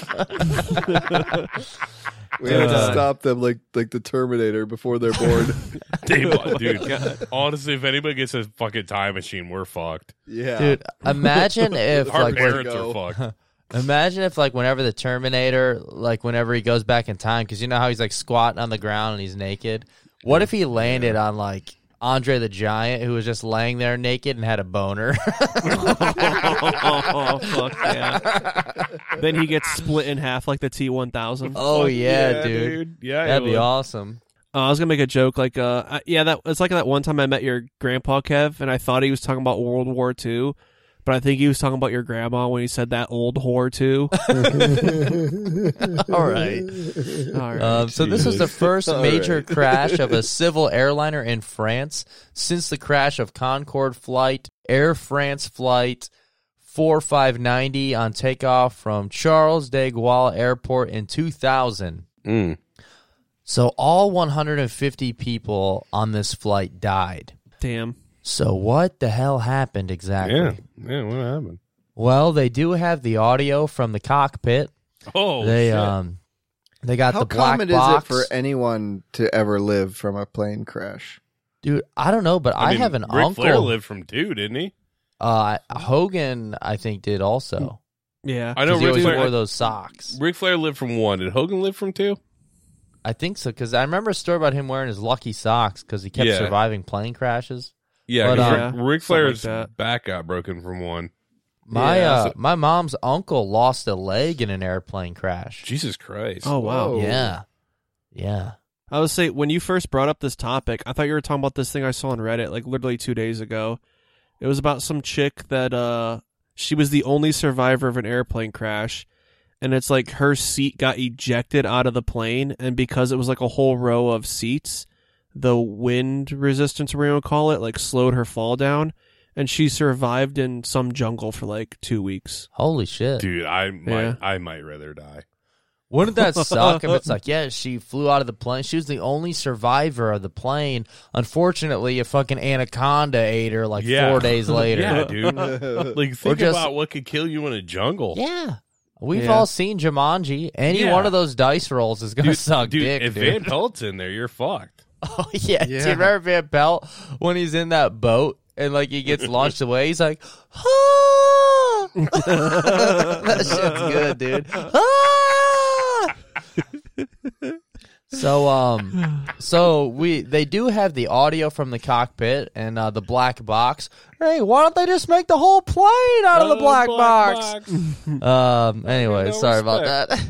We had to stop them like the Terminator before they're bored. Dude, honestly, if anybody gets a fucking time machine, we're fucked. Yeah, Dude, imagine if Our like parents go. are fucked. imagine if like whenever the Terminator, like whenever he goes back in time, because you know how he's like squatting on the ground and he's naked. What if he landed on like Andre the Giant, who was just laying there naked and had a boner? Oh, fuck yeah. Then he gets split in half like the T-1000. Oh yeah, dude. Yeah, That'd be would. awesome. I was gonna make a joke like, that it's like that one time I met your grandpa Kev, and I thought he was talking about World War II, but I think he was talking about your grandma when he said that old whore too. All right. All right. So this was the first major crash of a civil airliner in France since the crash of Concorde flight, Air France flight 4590 on takeoff from Charles de Gaulle Airport in 2000. So all 150 people on this flight died. Damn. So what the hell happened exactly? Yeah, what happened? Well, they do have the audio from the cockpit. Oh, They shit. they got How the black common box. is it for anyone to ever live from a plane crash? Dude, I don't know, but I mean, have an Ric uncle. Flair lived from 2, didn't he? Hogan, I think, did also. Yeah. I know 'Cause he Ric always Flair. wore those socks. Ric Flair lived from 1. Did Hogan live from 2? I think so, because I remember a story about him wearing his lucky socks because he kept Yeah. surviving plane crashes. Yeah, But, 'cause yeah, Ric something Flair's like that. back got broken from 1. My mom's uncle lost a leg in an airplane crash. Jesus Christ. Oh wow. Whoa. Yeah. I would say when you first brought up this topic, I thought you were talking about this thing I saw on Reddit like literally 2 days ago. It was about some chick that she was the only survivor of an airplane crash, and it's like her seat got ejected out of the plane, and because it was like a whole row of seats, the wind resistance, or whatever you want to call it, like slowed her fall down, and she survived in some jungle for like 2 weeks. Holy shit. Dude, I Yeah. might rather die. Wouldn't that suck if it's like, yeah, she flew out of the plane. She was the only survivor of the plane. Unfortunately, a fucking anaconda ate her like 4 days later. Yeah, dude. Like, think just- about what could kill you in a jungle. Yeah. We've Yeah. all seen Jumanji. Any Yeah. one of those dice rolls is going to suck dude, dick, if dude. Van Pelt's in there, you're fucked. Oh, yeah. Do Yeah. you remember Van Pelt when he's in that boat and, like, he gets launched away? He's like, ah! That shit's good, dude. Ah! So they do have the audio from the cockpit and the black box. Hey, why don't they just make the whole plane out of the black box? Anyway, No sorry about that.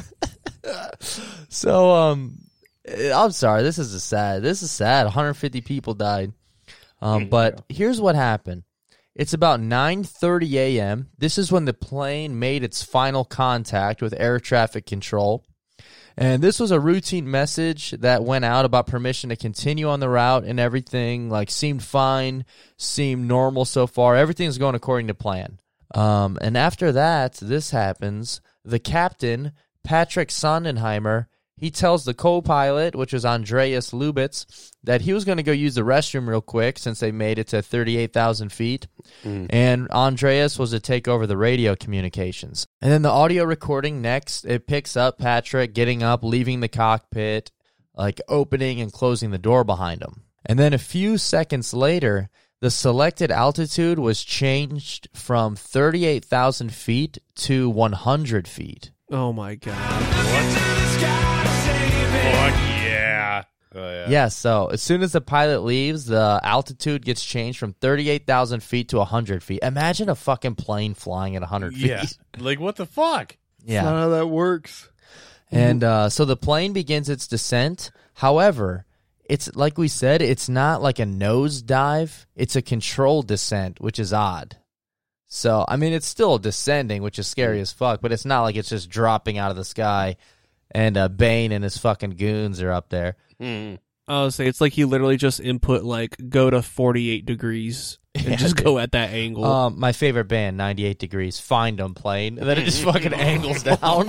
So, I'm sorry. This is sad. 150 people died. But here's what happened. It's about 9:30 a.m. This is when the plane made its final contact with air traffic control. And this was a routine message that went out about permission to continue on the route, and everything like seemed fine, seemed normal so far. Everything's going according to plan. And after that, this happens. The captain, Patrick Sondenheimer, he tells the co-pilot, which is Andreas Lubitz, that he was going to go use the restroom real quick since they made it to 38,000 feet. And Andreas was to take over the radio communications. And then the audio recording next, it picks up Patrick getting up, leaving the cockpit, like opening and closing the door behind him. And then a few seconds later, the selected altitude was changed from 38,000 feet to 100 feet. Oh my god. Fuck yeah. Oh, yeah. Yeah, so as soon as the pilot leaves, the altitude gets changed from 38,000 feet to 100 feet. Imagine a fucking plane flying at 100 feet. Yeah. Like, what the fuck? Yeah. Not how that works. And so the plane begins its descent. However, it's like we said, it's not like a nosedive. It's a controlled descent, which is odd. So, I mean, it's still descending, which is scary as fuck, but it's not like it's just dropping out of the sky and Bane and his fucking goons are up there. I would say it's like he literally just input like go to 48 degrees and Yeah, just dude. go at that angle. My favorite band, 98 Degrees, Find 'em plane, and then it just fucking angles down.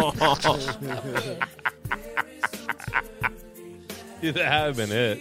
Dude, that had been it.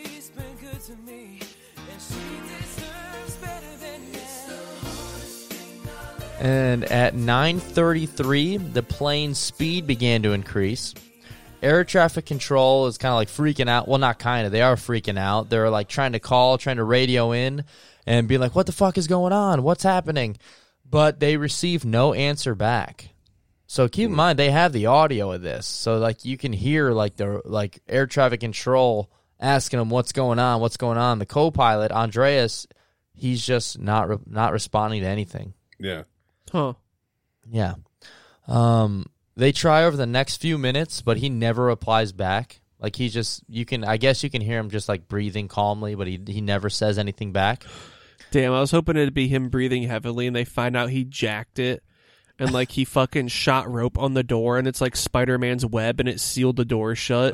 And at 9:33, the plane's speed began to increase. Air traffic control is kind of like freaking out. Well, not kind of. They are freaking out. They're like trying to radio in and be like, what the fuck is going on? What's happening? But they receive no answer back. So keep in mind, they have the audio of this. So like you can hear like the air traffic control asking them what's going on. The co-pilot, Andreas, he's just not responding to anything. Yeah. Huh. Yeah. They try over the next few minutes, but he never replies back. Like I guess you can hear him just like breathing calmly, but he never says anything back. Damn, I was hoping it'd be him breathing heavily, and they find out he jacked it, and like he fucking shot rope on the door, and it's like Spider-Man's web, and it sealed the door shut.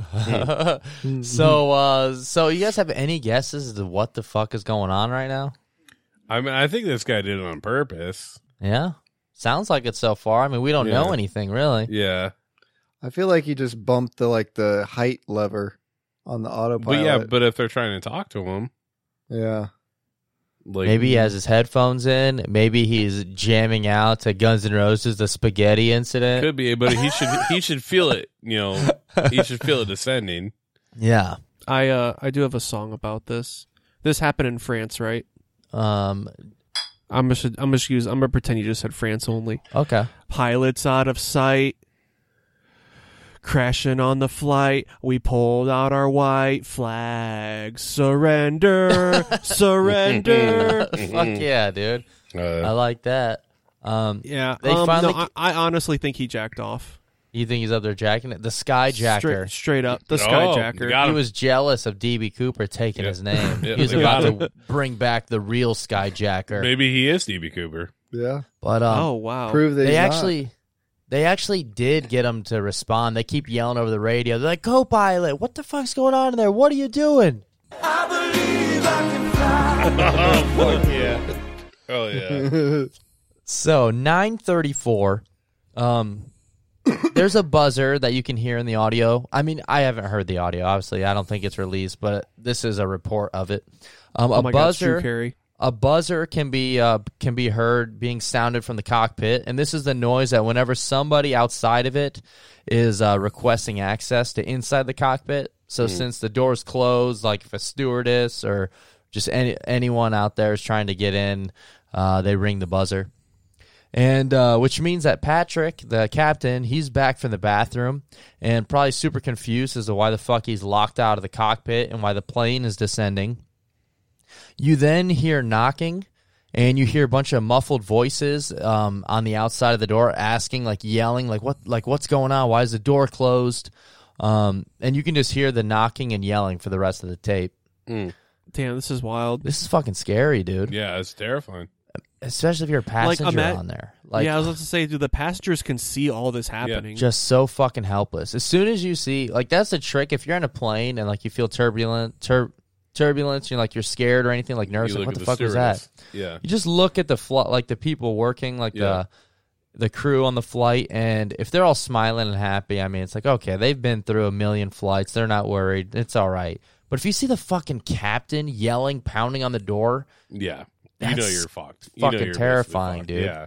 So you guys have any guesses as to what the fuck is going on right now? I mean, I think this guy did it on purpose. Yeah, sounds like it so far. I mean, we don't know anything really. Yeah. I feel like he just bumped the height lever on the autopilot. But if they're trying to talk to him, yeah. Like, Maybe he has his headphones in. Maybe he's jamming out to Guns N' Roses, the spaghetti incident. could be, but he should feel it. You know, he should feel it descending. Yeah. I do have a song about this. This happened in France, right? I'm gonna pretend you just said France only. Okay. Pilots out of sight. Crashing on the flight, we pulled out our white flag. Surrender, surrender. Fuck yeah, dude. I like that. Yeah, They finally. no, I honestly think he jacked off. You think he's up there jacking it? The Skyjacker. Straight up, the Skyjacker. got He him. was jealous of DB Cooper taking his name. Yeah, He was they about got to bring back the real Skyjacker. Maybe he is DB Cooper. Yeah. But Oh wow! Prove that they actually did get him to respond. They keep yelling over the radio. They're like, "Co-pilot, what the fuck's going on in there? What are you doing?" Oh, fuck yeah. Oh, yeah. So 9:34. There's a buzzer that you can hear in the audio. I mean, I haven't heard the audio. Obviously, I don't think it's released, but this is a report of it. Oh my God, it's Drew Carey. A buzzer can be heard being sounded from the cockpit, and this is the noise that whenever somebody outside of it is requesting access to inside the cockpit. So since the door's closed, like if a stewardess or just anyone out there is trying to get in, they ring the buzzer. And which means that Patrick, the captain, he's back from the bathroom and probably super confused as to why the fuck he's locked out of the cockpit and why the plane is descending. You then hear knocking, and you hear a bunch of muffled voices on the outside of the door asking, like yelling, what's going on? Why is the door closed? And you can just hear the knocking and yelling for the rest of the tape. Damn, this is wild. This is fucking scary, dude. Yeah, it's terrifying. Especially if you're a passenger on there. Yeah, I was about to say, dude, the passengers can see all this happening. Just so fucking helpless. As soon as you see, like, that's the trick. If you're in a plane and like you feel turbulence, you're like you're scared or anything, like nervous, like, what the fuck was that? Yeah, you just look at the people working, like the crew on the flight, and if they're all smiling and happy, I mean, it's like, okay, they've been through a million flights, they're not worried, it's all right. But if you see the fucking captain yelling, pounding on the door, yeah, you know you're fucked. Fucking terrifying, dude. Yeah.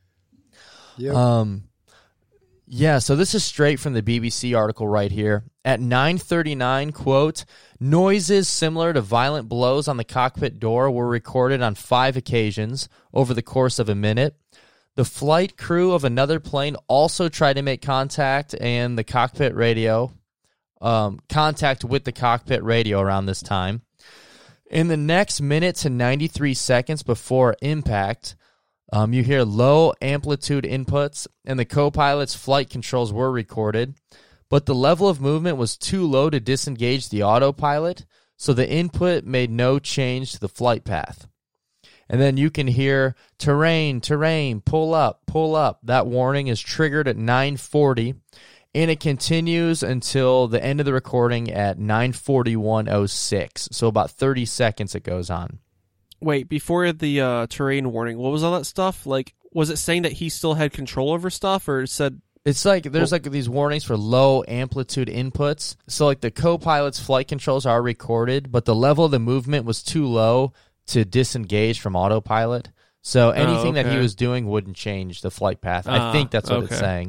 Yep. Yeah, so this is straight from the BBC article right here. At 9:39, quote, noises similar to violent blows on the cockpit door were recorded on 5 occasions over the course of a minute. The flight crew of another plane also tried to make contact and the cockpit radio, contact with the cockpit radio around this time. In the next minute to 93 seconds before impact, you hear low amplitude inputs, and the co-pilot's flight controls were recorded, but the level of movement was too low to disengage the autopilot, so the input made no change to the flight path. And then you can hear, terrain, pull up. That warning is triggered at 9:40, and it continues until the end of the recording at 9:41:06, so about 30 seconds it goes on. Wait, before the terrain warning, what was all that stuff? Like, was it saying that he still had control over stuff, or it said... It's like, there's like these warnings for low amplitude inputs. So like the co-pilot's flight controls are recorded, but the level of the movement was too low to disengage from autopilot. So anything that he was doing wouldn't change the flight path. I think that's what it's saying.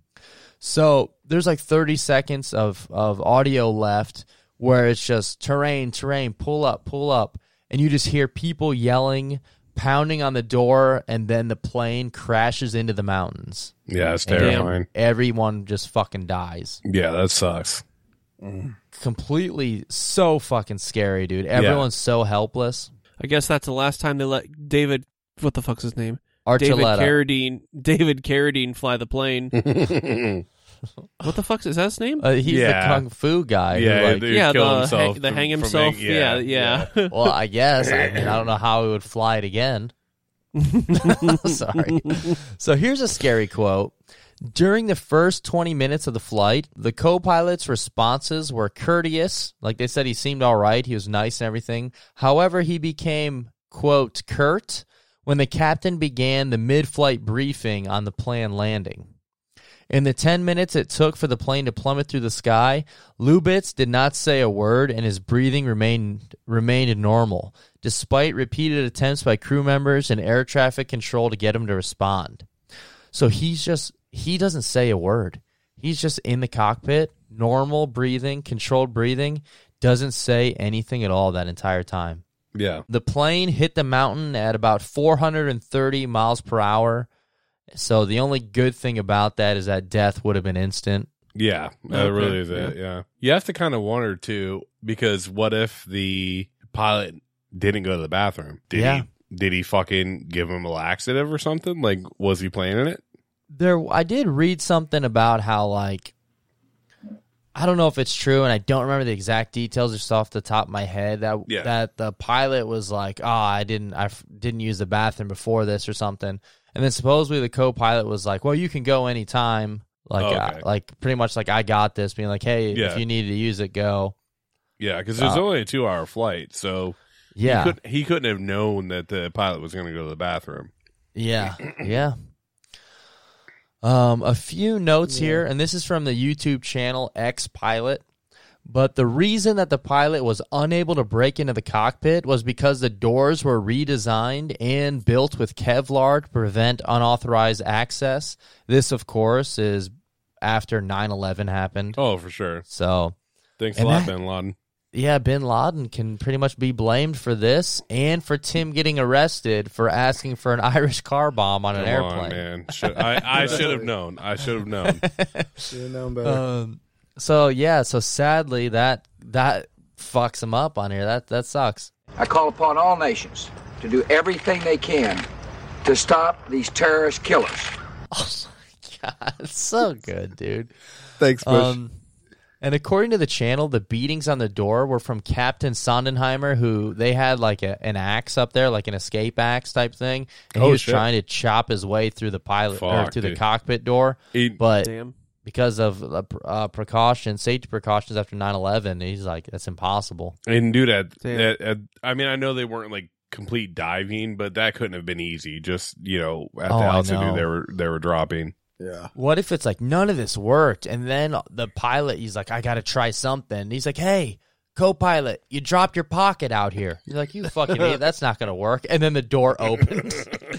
So there's like 30 seconds of audio left where it's just terrain, pull up. And you just hear people yelling, pounding on the door, and then the plane crashes into the mountains. Yeah, it's terrifying. Everyone just fucking dies. Yeah, that sucks. Completely so fucking scary, dude. Everyone's so helpless. I guess that's the last time they let David... What the fuck's his name? Archuleta. David Carradine fly the plane. What the fuck is that his name? He's the Yeah. kung fu guy. Yeah, who, like, dude. yeah, kill the himself hang, the hang from himself. hang- Yeah. well, I guess. I mean, I don't know how he would fly it again. Sorry. So here's a scary quote. During the first 20 minutes of the flight, the co-pilot's responses were courteous. Like they said, he seemed all right. He was nice and everything. However, he became, quote, curt when the captain began the mid-flight briefing on the planned landing. In the 10 minutes it took for the plane to plummet through the sky, Lubitz did not say a word and his breathing remained normal, despite repeated attempts by crew members and air traffic control to get him to respond. So he doesn't say a word. He's just in the cockpit, normal breathing, controlled breathing, doesn't say anything at all that entire time. Yeah. The plane hit the mountain at about 430 miles per hour. So the only good thing about that is that death would have been instant. Yeah, that Okay, really is it. Yeah. You have to kind of wonder, too, because what if the pilot didn't go to the bathroom? Did he fucking give him a laxative or something? Like, was he planning it? I did read something about how, like, I don't know if it's true, and I don't remember the exact details just off the top of my head. That the pilot was like, I didn't use the bathroom before this or something, and then supposedly the co-pilot was like, well, you can go anytime, like pretty much like I got this, being like, hey, if you needed to use it, go. Yeah, because there's only a 2-hour flight, so Yeah, he couldn't have known that the pilot was going to go to the bathroom. yeah. A few notes here, and this is from the YouTube channel X Pilot. But the reason that the pilot was unable to break into the cockpit was because the doors were redesigned and built with Kevlar to prevent unauthorized access. This, of course, is after 9/11 happened. Oh, for sure. So, Thanks a And lot, that- Bin Laden. yeah, Bin Laden can pretty much be blamed for this and for Tim getting arrested for asking for an Irish car bomb on an Come airplane. on, man. I should have known. I should have known. Should have known better. So sadly that fucks him up on here. That sucks. I call upon all nations to do everything they can to stop these terrorist killers. God, it's so good, dude. Thanks, Bush. And according to the channel, the beatings on the door were from Captain Sondenheimer, who they had like an axe up there, like an escape axe type thing. And he was trying to chop his way through the the cockpit door. But Damn. because of safety precautions after 9/11, he's like, that's impossible. And dude, Damn. I mean, I know they weren't like complete diving, but that couldn't have been easy. Just at the I altitude know. they were dropping. Yeah. What if it's like none of this worked, and then the pilot, he's like, I got to try something. And he's like, hey, co-pilot, you dropped your pocket out here. You're like, you fucking idiot, that's not going to work. And then the door opens.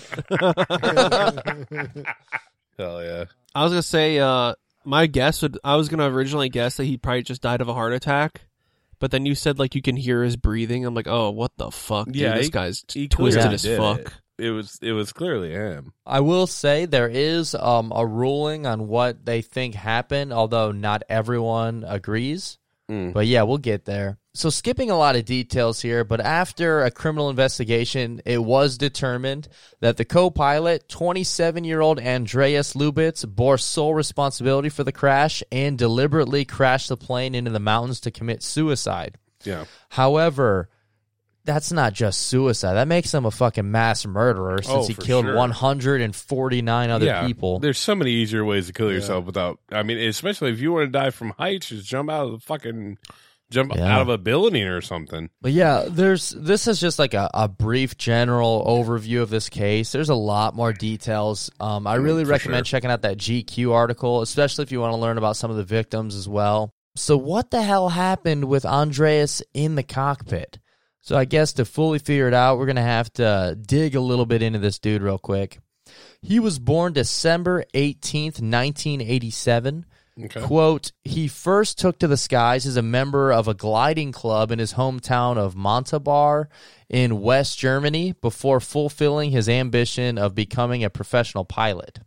Hell yeah. I was gonna say, my guess I was gonna originally guess that he probably just died of a heart attack, but then you said like you can hear his breathing. I'm like, oh, what the fuck? Dude, Yeah, this guy's he twisted clearly as did fuck. It was clearly him. I will say there is a ruling on what they think happened, although not everyone agrees. But yeah, we'll get there. So skipping a lot of details here, but after a criminal investigation, it was determined that the co-pilot, 27-year-old Andreas Lubitz, bore sole responsibility for the crash and deliberately crashed the plane into the mountains to commit suicide. Yeah. However, that's not just suicide. That makes him a fucking mass murderer since he for killed sure. 149 other people. There's so many easier ways to kill yourself without. I mean, especially if you want to die from heights, just jump out of a building or something. But yeah, this is just like a brief general overview of this case. There's a lot more details. I really recommend checking out that GQ article, especially if you want to learn about some of the victims as well. So what the hell happened with Andreas in the cockpit? So I guess to fully figure it out, we're going to have to dig a little bit into this dude real quick. He was born December 18th, 1987. Okay. Quote, he first took to the skies as a member of a gliding club in his hometown of Montabaur in West Germany before fulfilling his ambition of becoming a professional pilot.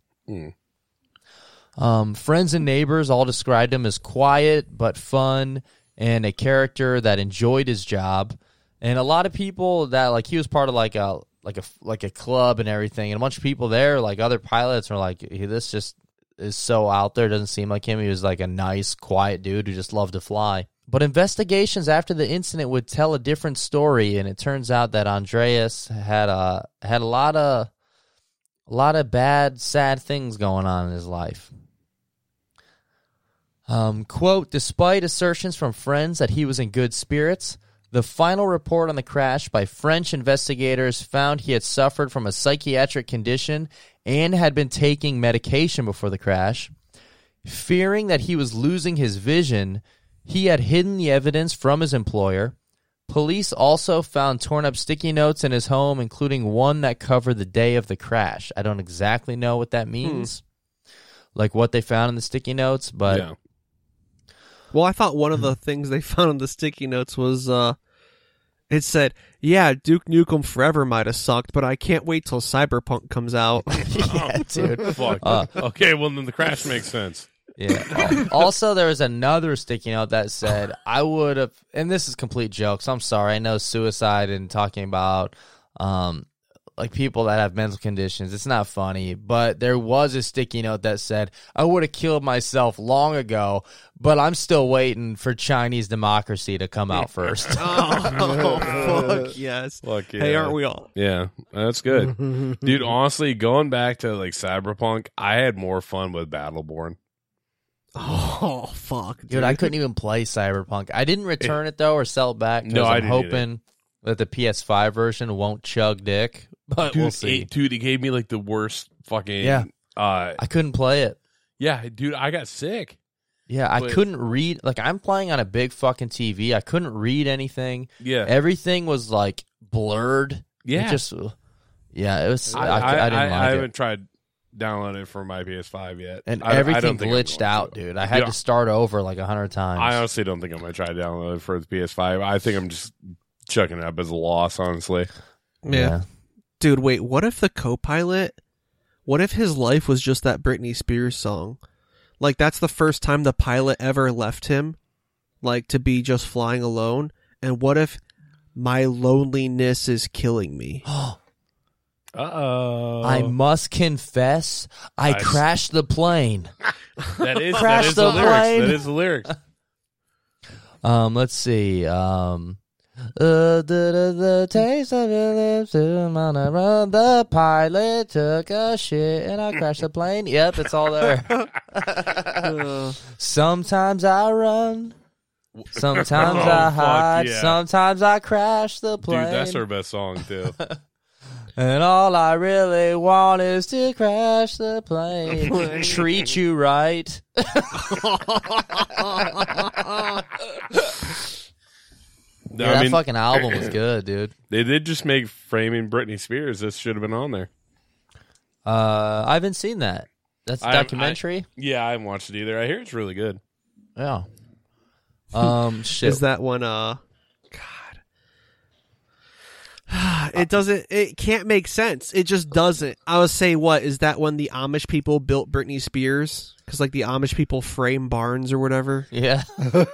Friends and neighbors all described him as quiet but fun and a character that enjoyed his job. And a lot of people that, like, he was part of like a club and everything, and a bunch of people there, like other pilots, are like, hey, this is so out there. It doesn't seem like him. He was like a nice, quiet dude who just loved to fly. But investigations after the incident would tell a different story, and it turns out that Andreas had a lot of bad, sad things going on in his life. Quote, despite assertions from friends that he was in good spirits, the final report on the crash by French investigators found he had suffered from a psychiatric condition and had been taking medication before the crash. Fearing that he was losing his vision, he had hidden the evidence from his employer. Police also found torn-up sticky notes in his home, including one that covered the day of the crash. I don't exactly know what that means, like what they found in the sticky notes, but... Yeah. Well, I thought one of the things they found on the sticky notes was, it said, yeah, Duke Nukem Forever might have sucked, but I can't wait till Cyberpunk comes out. Yeah, dude. Fuck. Okay, well, then the crash makes sense. Yeah. Also, there was another sticky note that said, I would have, and this is complete jokes. I'm sorry. I know suicide and talking about, like people that have mental conditions. It's not funny, but there was a sticky note that said, I would have killed myself long ago, but I'm still waiting for Chinese democracy to come out first. Oh, fuck yes. Fuck yeah. Hey, aren't we all? Yeah, that's good. Dude, honestly, going back to like Cyberpunk, I had more fun with Battleborn. Oh, fuck. Dude, I couldn't even play Cyberpunk. I didn't return it, though, or sell it back. No, I I'm didn't hoping that the PS5 version won't chug dick, but Dude, we'll see. Dude, it gave me like the worst fucking... Yeah. I couldn't play it. Yeah, dude, I got sick. Yeah, I But- couldn't read. Like, I'm playing on a big fucking TV. I couldn't read anything. Yeah. Everything was, like, blurred. Yeah. It just... Yeah, it was... I didn't like I it. haven't tried downloading it for my PS5 yet. And I everything don't think I'm glitched going out, to. dude. I had to start over like 100 times. I honestly don't think I'm going to try to download it for the PS5. I think I'm just chucking it up as a loss, honestly. Yeah. Dude, wait, what if the co-pilot, what if his life was just that Britney Spears song? Like, that's the first time the pilot ever left him, like, to be just flying alone. And what if my loneliness is killing me? Uh-oh. I must confess, I crashed the plane. That is Crash the the lyrics. plane. That is the lyrics. Let's see. The taste of your lips, on a run. The pilot took a shit and I crashed the plane. Yep, it's all there. Sometimes I run. Sometimes I hide. yeah. Sometimes I crash the plane. Dude, that's our best song, too. And all I really want is to crash the plane. Treat you right. No, Yeah, that fucking album was good, dude. They did just make Framing Britney Spears. This should have been on there. I haven't seen that. That's a documentary? Yeah, I haven't watched it either. I hear it's really good. Yeah. Shit. Is that one, God. It can't make sense. It just doesn't. I was saying, what, is that when the Amish people built Britney Spears? Because, like, the Amish people frame barns or whatever? Yeah.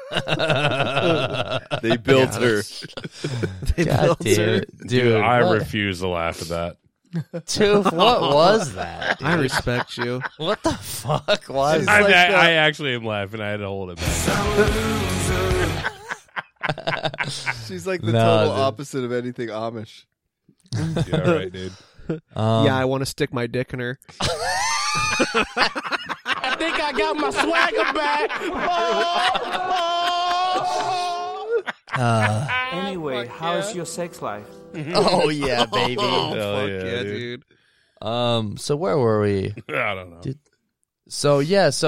They built her. They God built damn her. it. Dude, I what? refuse to laugh at that. Dude, what was that? I respect you. What the fuck was She's that? like, I actually am laughing. I had to hold it back. She's like the No, total dude. opposite of anything Amish. Yeah, all right, dude. Yeah, I want to stick my dick in her. I think I got my swagger back. Anyway, how's your sex life? Oh, yeah, baby. Hell Fuck yeah, yeah, dude. dude. So where were we? I don't know. So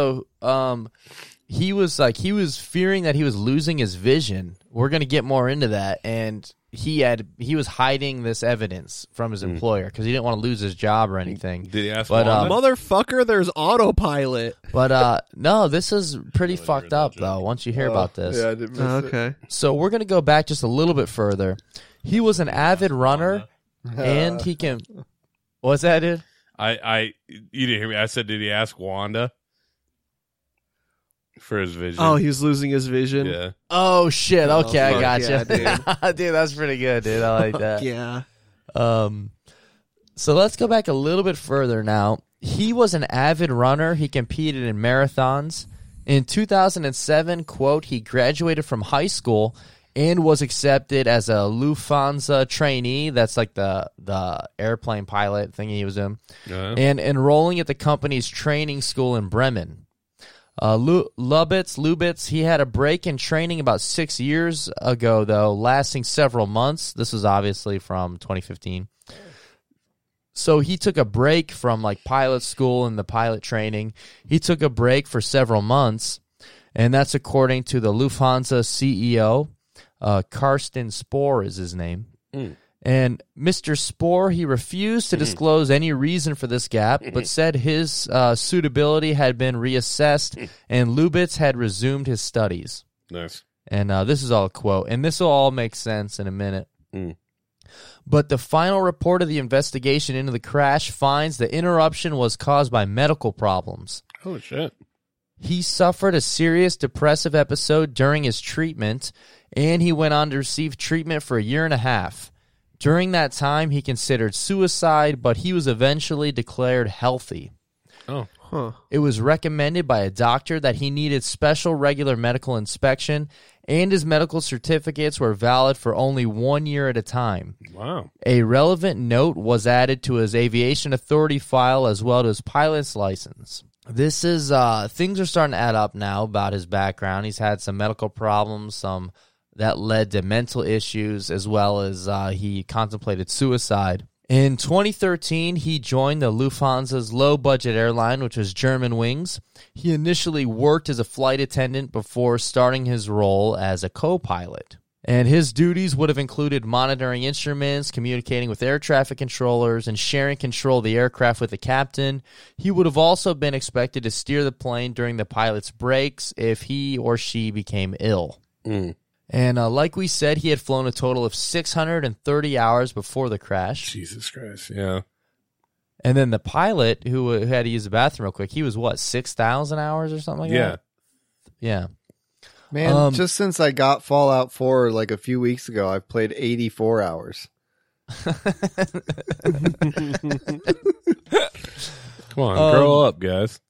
he was fearing that he was losing his vision. We're gonna get more into that, and he was hiding this evidence from his employer because he didn't want to lose his job or anything. Did he ask But, Wanda? Motherfucker, there's autopilot. But no, this is pretty fucked up though. Once you hear about this, Yeah, I didn't miss it. Okay. so we're gonna go back just a little bit further. He was an avid runner, and he can. What's that, dude? You didn't hear me. I said, did he ask Wanda for his vision? Oh, he was losing his vision? yeah. Oh shit! Okay, I fuck gotcha, yeah, dude. That's pretty good, dude. I like that. Yeah. So let's go back a little bit further now. He was an avid runner. He competed in marathons. In 2007, quote, he graduated from high school and was accepted as a Lufthansa trainee. That's like the airplane pilot thing he was in. And enrolling at the company's training school in Bremen. Lubitz, he had a break in training about 6 years ago, though, lasting several months. This was obviously from 2015. So he took a break from like pilot school and the pilot training. He took a break for several months, and that's according to the Lufthansa CEO. Carsten Spohr is his name. And Mr. Spohr, he refused to disclose any reason for this gap, but said his suitability had been reassessed and Lubitz had resumed his studies. Nice. And this is all a quote, and this will all make sense in a minute. But the final report of the investigation into the crash finds the interruption was caused by medical problems. Oh, shit. He suffered a serious depressive episode during his treatment, and he went on to receive treatment for 1.5 years. During that time, he considered suicide, but he was eventually declared healthy. Oh, Huh. It was recommended by a doctor that he needed special regular medical inspection, and his medical certificates were valid for only 1 year at a time. wow. A relevant note was added to his aviation authority file as well as his pilot's license. This is, things are starting to add up now about his background. He's had some medical problems, some that led to mental issues, as well as he contemplated suicide. In 2013, he joined the Lufthansa's low-budget airline, which was Germanwings. He initially worked as a flight attendant before starting his role as a co-pilot. And his duties would have included monitoring instruments, communicating with air traffic controllers, and sharing control of the aircraft with the captain. He would have also been expected to steer the plane during the pilot's breaks if he or she became ill. And like we said, he had flown a total of 630 hours before the crash. Jesus Christ, yeah. And then the pilot, who had to use the bathroom real quick, he was, 6,000 hours or something like that? Yeah. Man, just since I got Fallout 4 like a few weeks ago, I've played 84 hours. Come on, grow up, guys.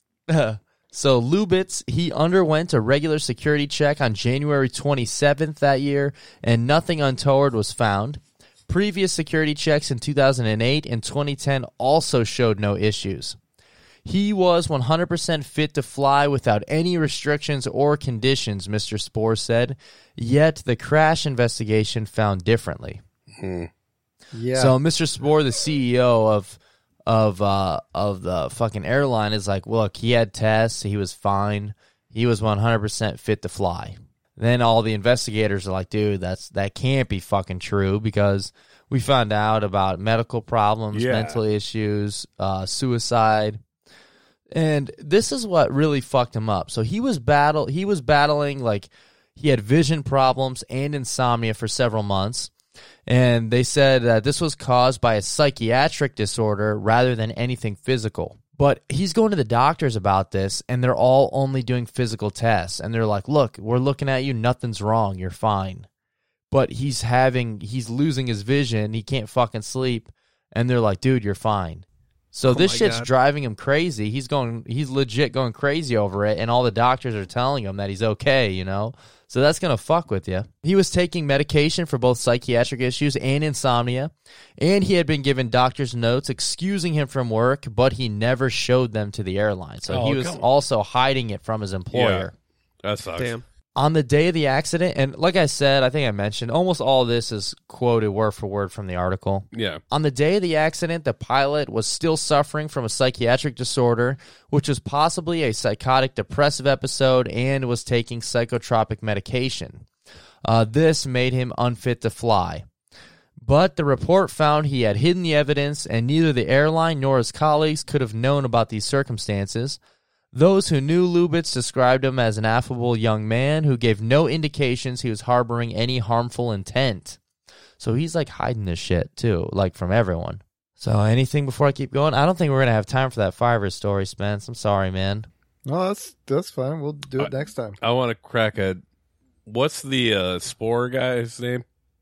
So Lubitz, he underwent a regular security check on January 27th that year, and nothing untoward was found. Previous security checks in 2008 and 2010 also showed no issues. He was 100% fit to fly without any restrictions or conditions, Mr. Spohr said, yet the crash investigation found differently. Yeah. So Mr. Spohr, the CEO of the fucking airline, is like, look, he had tests, he was fine, he was 100% fit to fly. Then all the investigators are like, dude, that can't be fucking true, because we found out about medical problems, mental issues, suicide. And this is what really fucked him up. So he was battling, like, he had vision problems and insomnia for several months. And they said that this was caused by a psychiatric disorder rather than anything physical. But he's going to the doctors about this, and they're all only doing physical tests. And they're like, look, we're looking at you, nothing's wrong, you're fine. But he's losing his vision, he can't fucking sleep. And they're like, dude, you're fine. So this shit's driving him crazy. He's legit going crazy over it, and all the doctors are telling him that he's okay, you know? So that's going to fuck with you. He was taking medication for both psychiatric issues and insomnia, and he had been given doctor's notes excusing him from work, but he never showed them to the airline. So he was also hiding it from his employer. Yeah, that sucks. Damn. On the day of the accident, and like I said, I think I mentioned, almost all this is quoted word for word from the article. Yeah. On the day of the accident, the pilot was still suffering from a psychiatric disorder, which was possibly a psychotic depressive episode, and was taking psychotropic medication. This made him unfit to fly. But the report found he had hidden the evidence, and neither the airline nor his colleagues could have known about these circumstances. Those who knew Lubitz described him as an affable young man who gave no indications he was harboring any harmful intent. So he's like hiding this shit too, like from everyone. So anything before I keep going? I don't think we're going to have time for that Fiverr story, Spence. I'm sorry, man. No, that's fine. We'll do it next time. I want to crack what's the Spohr guy's name?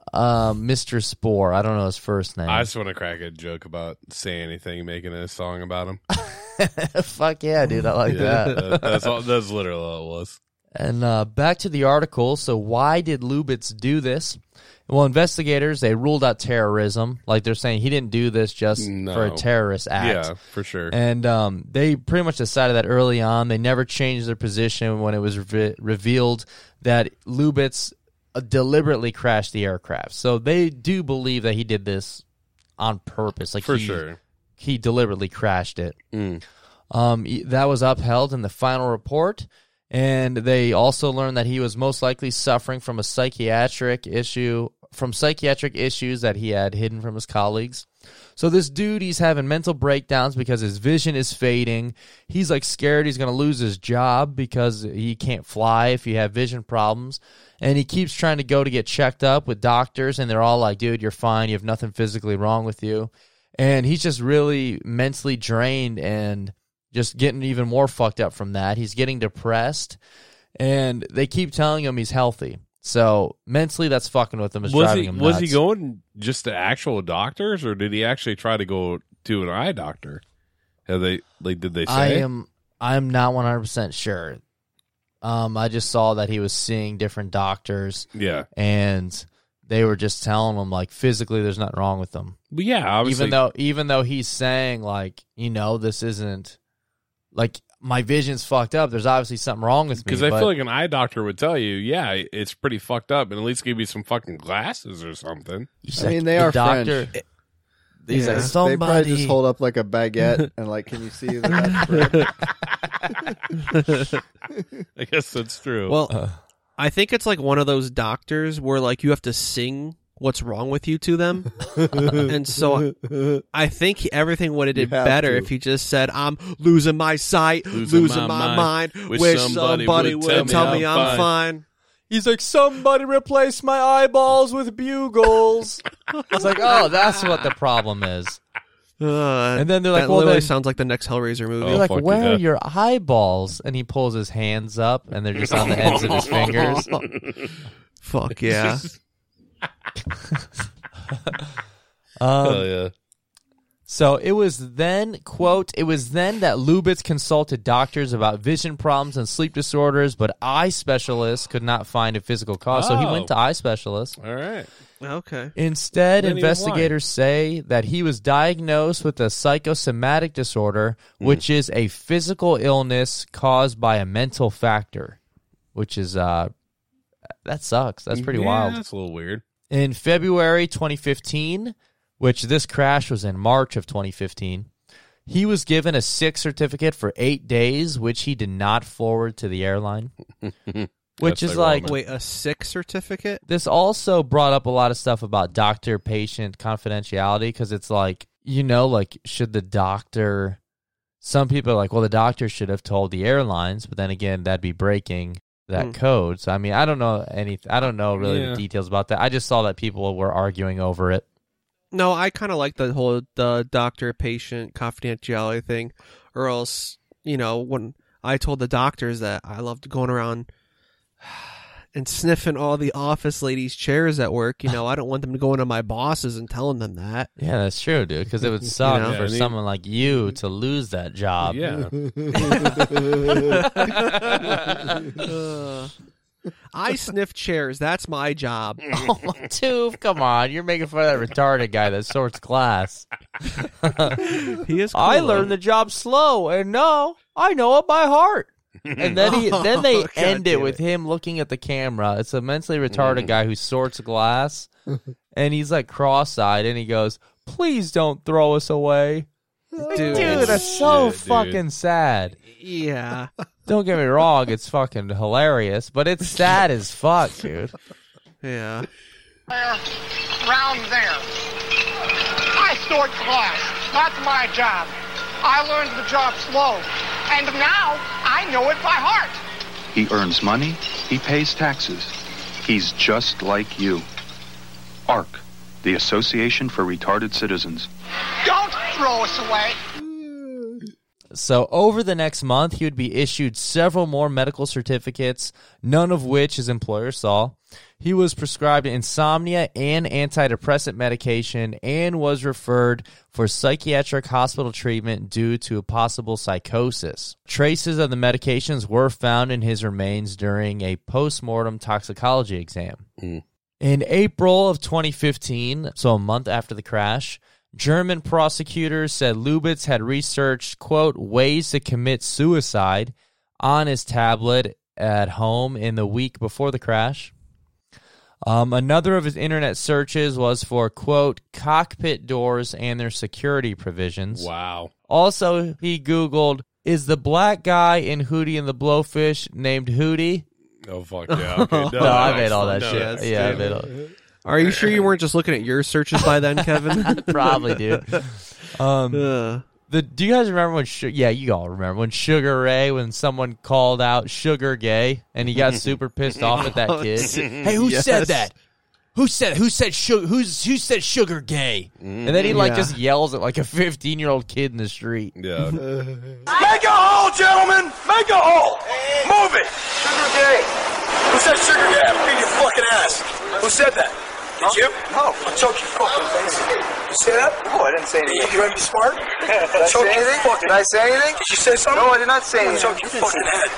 Mr. Spore. I don't know his first name. I just want to crack a joke about Say Anything, making a song about him. Fuck yeah, dude. I like that. That's literally all it was. And back to the article. So why did Lubitz do this? Well, investigators, they ruled out terrorism. Like, they're saying he didn't do this just for a terrorist act. Yeah, for sure. And they pretty much decided that early on. They never changed their position when it was revealed that Lubitz deliberately crashed the aircraft. So they do believe that he did this on purpose. Like, for sure. He deliberately crashed it. That was upheld in the final report. And they also learned that he was most likely suffering from psychiatric issues that he had hidden from his colleagues. So this dude, he's having mental breakdowns because his vision is fading. He's like scared he's going to lose his job because he can't fly if you have vision problems. And he keeps trying to go to get checked up with doctors, and they're all like, dude, you're fine. You have nothing physically wrong with you. And he's just really mentally drained and just getting even more fucked up from that. He's getting depressed, and they keep telling him he's healthy. So mentally, that's fucking with him. Driving him nuts. Was he going just to actual doctors, or did he actually try to go to an eye doctor? Did they say? I'm not 100% sure. I just saw that he was seeing different doctors. Yeah, and they were just telling him like physically, there's nothing wrong with him. But yeah, obviously, even though he's saying like, this isn't. Like, my vision's fucked up. There's obviously something wrong with me. Because I feel like an eye doctor would tell you, yeah, it's pretty fucked up, and at least give you some fucking glasses or something. I mean, they are French. He's like, somebody. They probably just hold up like a baguette and like, can you see that? I guess that's true. Well, I think it's like one of those doctors where like you have to sing what's wrong with you to them. And so I think everything would have did better if he just said, I'm losing my sight, losing my mind. Wish somebody would tell me I'm fine. He's like, somebody replace my eyeballs with bugles. It's like, oh, that's what the problem is. And then they're like, that well, literally sounds like the next Hellraiser movie. They're like, where are your eyeballs? And he pulls his hands up, and they're just on the ends of his fingers. Fuck yeah. Hell yeah. So it was then, quote, it was then that Lubitz consulted doctors about vision problems and sleep disorders, but eye specialists could not find a physical cause. So he went to eye specialists. All right. Okay. Instead, investigators say that he was diagnosed with a psychosomatic disorder, which is a physical illness caused by a mental factor, which is, that sucks. That's pretty wild. That's a little weird. In February 2015, which this crash was in March of 2015, he was given a sick certificate for 8 days, which he did not forward to the airline. Which is like... Wait, a sick certificate? This also brought up a lot of stuff about doctor-patient confidentiality, because it's like, should the doctor... Some people are like, well, the doctor should have told the airlines, but then again, that'd be breaking that code. So, I mean, I don't know the details about that. I just saw that people were arguing over it. No, I kind of like the whole doctor-patient confidentiality thing, or else, when I told the doctors that I loved going around and sniffing all the office ladies' chairs at work, I don't want them to go into my bosses and telling them that. Yeah, that's true, dude, because it would suck for someone like you to lose that job. Yeah. I sniff chairs. That's my job. Oh, dude, come on. You're making fun of that retarded guy that sorts glass. He is cool, I learned the job slow, and no, I know it by heart. And then they end it with him looking at the camera. It's a mentally retarded guy who sorts glass, and he's like cross-eyed, and he goes, "Please don't throw us away." Dude, that's so fucking sad. Yeah. Don't get me wrong, it's fucking hilarious, but it's sad as fuck, dude. Yeah. Round there. I sort glass. That's my job. I learned the job slow, and now I know it by heart. He earns money. He pays taxes. He's just like you. ARC, the Association for Retarded Citizens. Don't throw us away. So over the next month, he would be issued several more medical certificates, none of which his employer saw. He was prescribed insomnia and antidepressant medication and was referred for psychiatric hospital treatment due to a possible psychosis. Traces of the medications were found in his remains during a post-mortem toxicology exam. In April of 2015, so a month after the crash, German prosecutors said Lubitz had researched, quote, ways to commit suicide on his tablet at home in the week before the crash. Another of his internet searches was for, quote, cockpit doors and their security provisions. Wow. Also, he Googled, is the black guy in Hootie and the Blowfish named Hootie? Oh, fuck yeah. Okay. No, I made all that shit. Yeah, I made all. Are you sure you weren't just looking at your searches by then, Kevin? Probably, dude. Do you guys remember when? Yeah, you all remember when Sugar Ray, when someone called out Sugar Gay, and he got super pissed off at that kid. Hey, who said that? Who said Sugar Gay? And then he just yells at like a 15-year-old kid in the street. Yeah. Make a hole, gentlemen! Make a hole! Move it! Sugar Gay! Who said Sugar Gay? I'm beating your fucking ass. Who said that? Did you? No. I'll choke your fucking face. You say that? No, I didn't say anything. You want to be smart? Did I say anything? Did I say anything? Did you say something? No, I did not say anything. I'll choke your fucking head.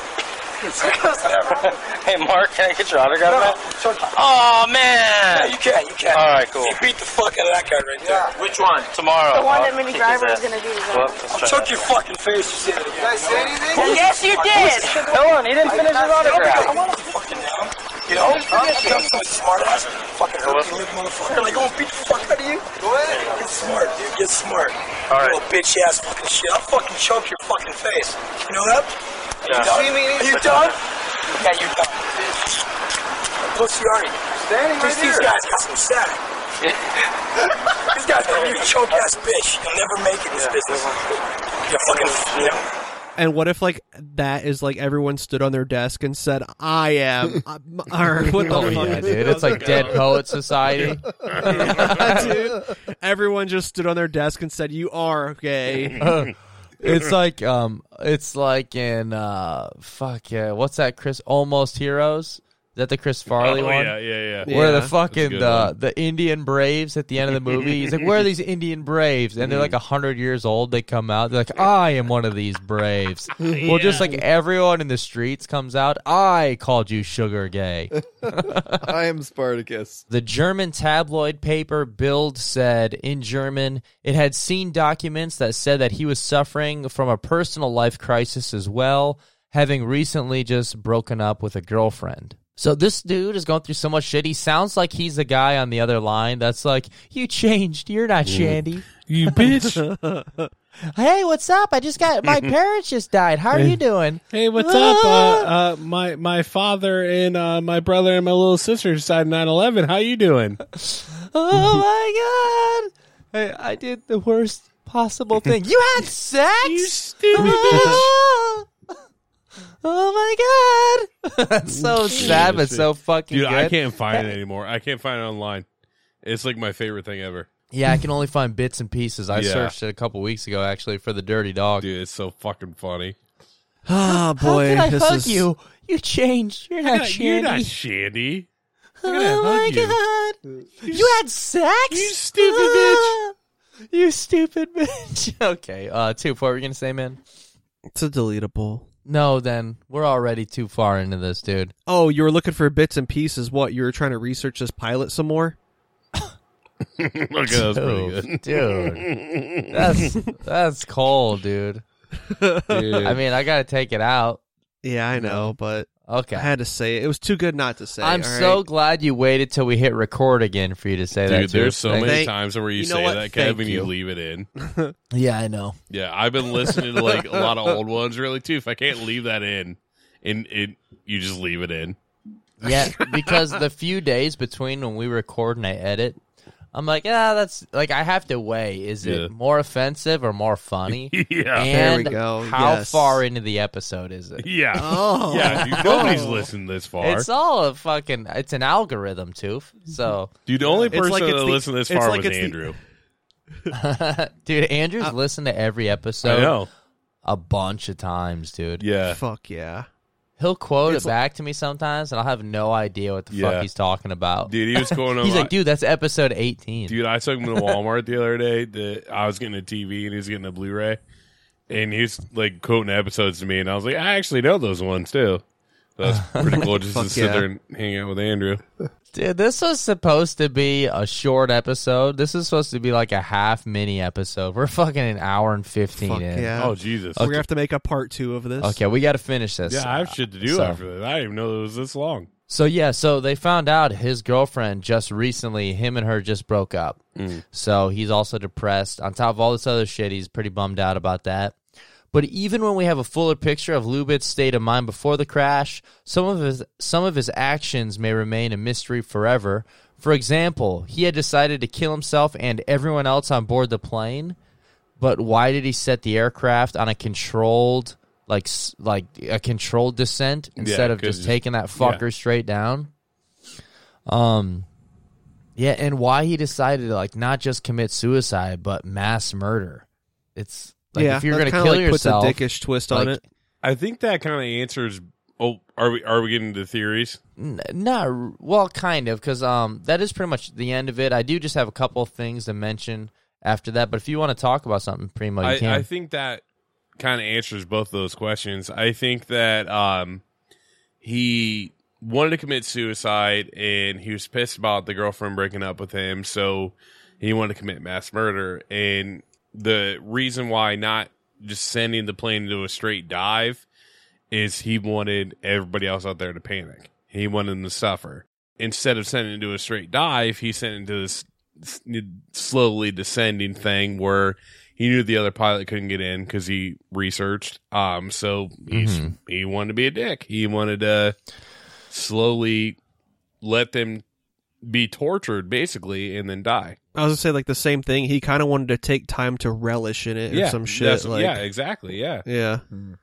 Hey, Mark, can I get your autograph, man? Oh, man! Yeah, you can. All right, cool. You beat the fuck out of that guy right there. Which one? Tomorrow. The one that Minnie Driver is going to do. I'll choke your fucking face. You say that again. Did I say anything? Well, yes, you did. Hold on, he didn't finish his autograph. I want to fucking down. You know? I'm some smart ass fucking motherfucker. Like, go and beat the fuck out of you. Go ahead. Get smart, dude. Get smart. All right. You little bitch ass fucking shit. I'll fucking choke your fucking face. You know that? Yeah. Are you done? Yeah, you're done. Pussy, are you? Standing right These guys got some sack. These guys are a choke ass bitch. You'll never make it in this business. You're fucking, you know. And what if, like, that is, like, everyone stood on their desk and said, I am, or what the fuck? Yeah, dude, it's like Dead Poet Society. Dude, everyone just stood on their desk and said, you are gay. It's like in fuck yeah, what's that? Almost Heroes. Is that the Chris Farley one? Yeah. Where the fucking the Indian Braves at the end of the movie. He's like, where are these Indian Braves? And they're like 100 years old. They come out. They're like, I am one of these Braves. Well, just like everyone in the streets comes out. I called you Sugar Gay. I am Spartacus. The German tabloid paper Bild said in German it had seen documents that said that he was suffering from a personal life crisis as well, having recently just broken up with a girlfriend. So this dude is going through so much shit. He sounds like he's the guy on the other line that's like, you changed. You're not Shandy. You bitch. Hey, what's up? I just got, my parents just died. How are you doing? Hey, what's up? My father and my brother and my little sister died in 9/11. How you doing? Oh, my God. Hey, I did the worst possible thing. You had sex? You stupid bitch. Oh my God. That's so sad, but so fucking Dude, good. I can't find it anymore. I can't find it online. It's like my favorite thing ever. Yeah, I can only find bits and pieces. I searched it a couple weeks ago, actually, for the Dirty Dog. Dude, it's so fucking funny. Oh, boy. How can I hug you? You changed. You're not Shandy. You're not Shandy. Oh my God. You had sex? You stupid bitch. You stupid bitch. Okay, 2, what were you going to say, man? It's a deletable. No, then. We're already too far into this, dude. Oh, you were looking for bits and pieces. What, you were trying to research this pilot some more? Okay, that was pretty good. Dude, that's cold, dude. I mean, I got to take it out. Yeah, I know, but okay. I had to say it. It was too good not to say. I'm so glad you waited till we hit record again for you to say that. Dude, there's so many times where you say what? that, Kevin, you leave it in. Yeah, I know. Yeah, I've been listening to like a lot of old ones really too. If I can't leave that in, you just leave it in. Yeah, because the few days between when we record and I edit, I'm like, that's like I have to weigh. Is it more offensive or more funny? Yeah, and there we go. How far into the episode is it? Yeah, yeah. Dude, nobody's listened this far. It's all a fucking. It's an algorithm, Toof. So, dude, the only person that listened this far was Andrew. Dude, Andrew's listened to every episode. I know. a bunch of times, dude. Yeah. Fuck yeah. He'll quote it back to me sometimes, and I'll have no idea what the fuck he's talking about. Dude, he was going He's like, dude, that's episode 18. Dude, I took him to Walmart the other day. I was getting a TV, and he was getting a Blu-ray. And he was, like, quoting episodes to me, and I was like, I actually know those ones, too. So that's pretty cool just to sit there and hang out with Andrew. Dude, this was supposed to be a short episode. This is supposed to be like a half mini episode. We're fucking an hour and 15 in. Yeah. Oh, Jesus. We're going to have to make a part 2 of this. Okay, we got to finish this. Yeah, I have shit to do after this. I didn't even know it was this long. So they found out his girlfriend just recently, him and her just broke up. So he's also depressed. On top of all this other shit, he's pretty bummed out about that. But even when we have a fuller picture of Lubit's state of mind before the crash, some of his actions may remain a mystery forever. For example, he had decided to kill himself and everyone else on board the plane. But why did he set the aircraft on a controlled, like a controlled descent instead of just taking that fucker straight down? Yeah, and why he decided to like not just commit suicide but mass murder. It's like if you're going to kill yourself, puts a dickish twist on it. I think that kind of answers. Oh, are we getting into theories? Well, kind of, because that is pretty much the end of it. I do just have a couple of things to mention after that, but if you want to talk about something, Primo, you can. I think that kind of answers both those questions. I think that he wanted to commit suicide, and he was pissed about the girlfriend breaking up with him, so he wanted to commit mass murder. And the reason why not just sending the plane into a straight dive is he wanted everybody else out there to panic. He wanted them to suffer. Instead of sending it into a straight dive, he sent it into this slowly descending thing where he knew the other pilot couldn't get in because he researched. So he wanted to be a dick. He wanted to slowly let them be tortured, basically, and then die. I was going to say, like, the same thing. He kind of wanted to take time to relish in it or some shit. Yeah, exactly, yeah. Yeah.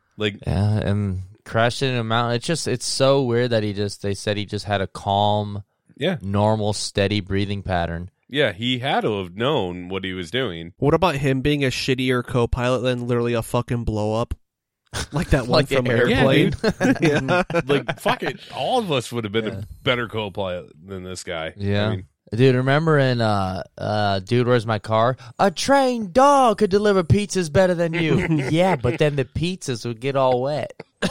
And crashed it in a mountain. It's so weird that they said he just had a calm, normal, steady breathing pattern. Yeah, he had to have known what he was doing. What about him being a shittier co-pilot than literally a fucking blow-up? Like that one from Airplane. Yeah, like, fuck it. All of us would have been a better co-pilot than this guy. Yeah. I mean, dude, remember in Dude, Where's My Car? A trained dog could deliver pizzas better than you. Yeah, but then the pizzas would get all wet.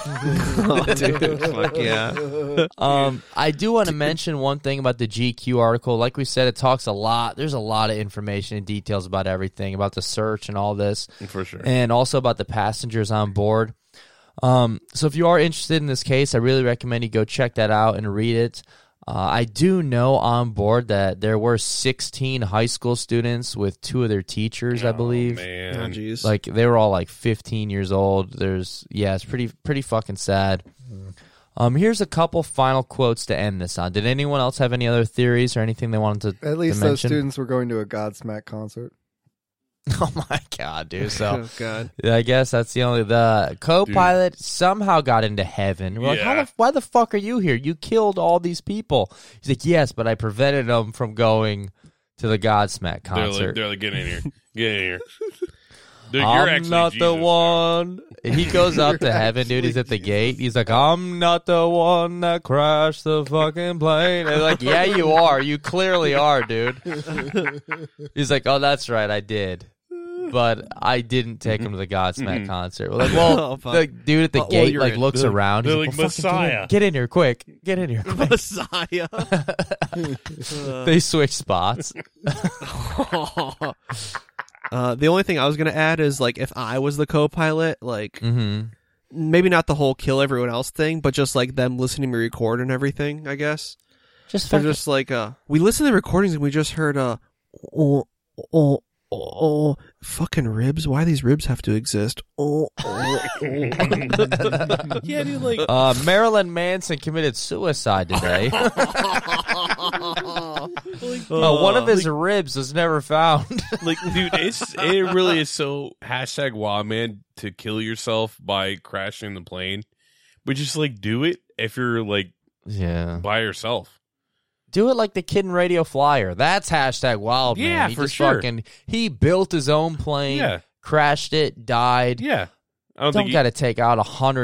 Dude, fuck yeah. I do want to mention one thing about the GQ article. Like we said, it talks a lot. There's a lot of information and details about everything, about the search and all this. For sure. And also about the passengers on board. So if you are interested in this case, I really recommend you go check that out and read it. I do know on board that there were 16 high school students with 2 of their teachers, I believe. Man. Oh, geez. Like, they were all like 15 years old. It's pretty fucking sad. Here's a couple final quotes to end this on. Did anyone else have any other theories or anything they wanted to At least to those mention? students were going to a Godsmack concert. Oh my god, dude! So Oh, God. I guess that's the co-pilot somehow got into heaven. We're like, why the fuck are you here? You killed all these people. He's like, yes, but I prevented them from going to the Godsmack concert. They're like, get in here. Get in here. Dude, you're I'm actually not Jesus the one. And he goes up to heaven, dude. He's at the gate. He's like, I'm not the one that crashed the fucking plane. And like, yeah, you are. You clearly are, dude. He's like, oh, that's right, I did. But I didn't take him to the Godsmack concert. We're like, well, the dude at the gate like looks around. He's like, well, Messiah. Get in here quick. Get in here quick. Messiah. They switch spots. The only thing I was going to add is, like, if I was the co-pilot, like, maybe not the whole kill everyone else thing, but just, like, them listening to me record and everything, I guess. They're just like, we listened to the recordings and we just heard, fucking ribs. Why these ribs have to exist? Yeah, dude, like Marilyn Manson committed suicide today. One of his ribs was never found. like, dude, it really is so #wild man to kill yourself by crashing the plane, but just like do it if you're like by yourself. Do it like the kid in Radio Flyer. That's #wild man. Yeah, He for just sure. He built his own plane, crashed it, died. Yeah. I don't got to take out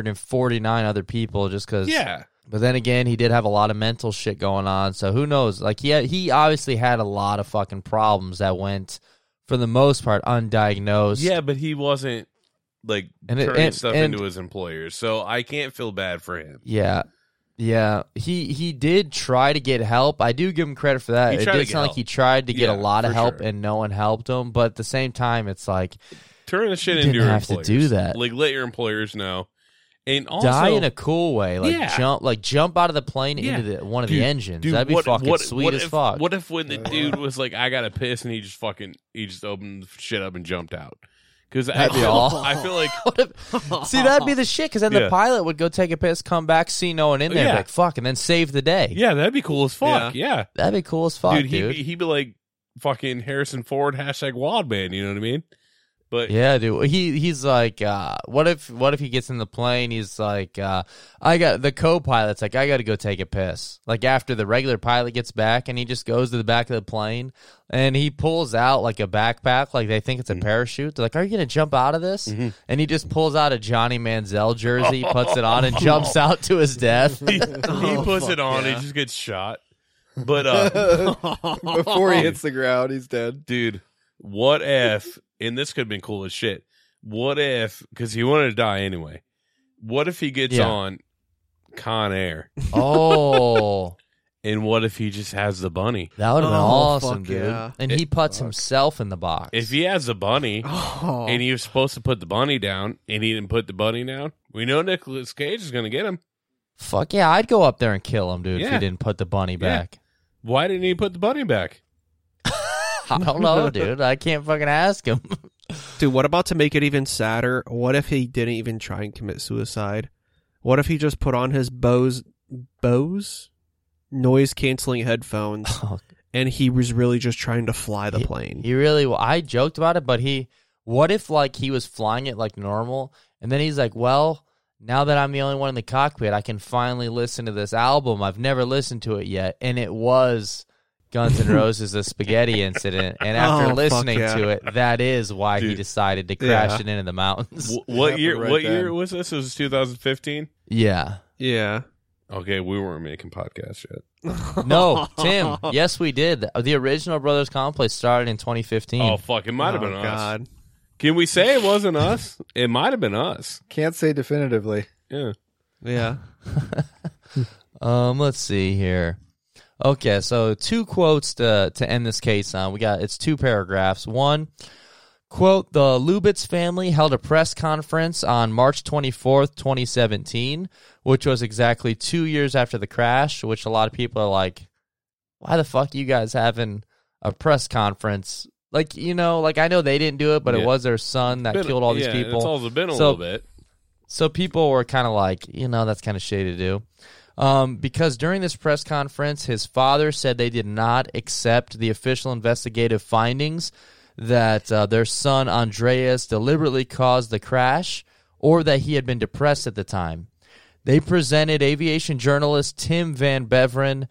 149 other people just because. Yeah. But then again, he did have a lot of mental shit going on, so who knows? Like, he obviously had a lot of fucking problems that went, for the most part, undiagnosed. Yeah, but he wasn't, like, turning stuff into his employers, so I can't feel bad for him. Yeah. Yeah. He did try to get help. I do give him credit for that. It did sound like he tried to get a lot of help, and no one helped him, but at the same time, it's like... Turn the shit into your employers. You didn't have to do that. Like, let your employers know. And also, die in a cool way, jump out of the plane into one of the engines. That'd be fucking sweet as fuck. What if when the dude was like, "I gotta piss," and he just opened shit up and jumped out? Because I feel like see, that'd be the shit. Because then the pilot would go take a piss, come back, see no one in there, like fuck, and then save the day. Yeah, that'd be cool as fuck. Yeah, that'd be cool as fuck, dude. He'd be like fucking Harrison Ford #Wildman. You know what I mean? But yeah, dude, he's like, what if he gets in the plane? He's like, I got the co-pilot's like, I got to go take a piss. Like after the regular pilot gets back, and he just goes to the back of the plane, and he pulls out like a backpack, like they think it's a parachute. They're like, are you gonna jump out of this? And he just pulls out a Johnny Manziel jersey, puts it on, and jumps out to his death. he puts it on, he just gets shot. But before he hits the ground, he's dead, dude. What if? And this could have been cool as shit. What if, because he wanted to die anyway, what if he gets on Con Air? Oh. And what if he just has the bunny? That would have been awesome, dude. Yeah. And he puts himself in the box. If he has the bunny, and he was supposed to put the bunny down, and he didn't put the bunny down, we know Nicolas Cage is going to get him. Fuck yeah, I'd go up there and kill him, dude, if he didn't put the bunny back. Why didn't he put the bunny back? I don't know, dude. I can't fucking ask him. Dude, what about to make it even sadder? What if he didn't even try and commit suicide? What if he just put on his Bose noise-canceling headphones, and he was really just trying to fly the plane? I joked about it, but what if like he was flying it like normal, and then he's like, well, now that I'm the only one in the cockpit, I can finally listen to this album. I've never listened to it yet, and it was Guns N' Roses, a spaghetti incident, and after listening to it, that is why he decided to crash it into the mountains. What year was this? It was 2015? Yeah. Yeah. Okay, we weren't making podcasts yet. No, Tim. Yes, we did. The original Brothers Complex started in 2015. Oh, fuck. It might have been us. Can we say it wasn't us? It might have been us. Can't say definitively. Yeah. Yeah. Let's see here. Okay, so 2 quotes to end this case on. It's 2 paragraphs. One, quote, the Lubitz family held a press conference on March 24th, 2017, which was exactly 2 years after the crash, which a lot of people are like, why the fuck are you guys having a press conference? Like, you know, like I know they didn't do it, but it was their son that killed all these people. It's also been a little bit. So people were kind of like, you know, that's kind of shady to do. Because during this press conference, his father said they did not accept the official investigative findings that their son Andreas deliberately caused the crash or that he had been depressed at the time. They presented aviation journalist Tim Van Beveren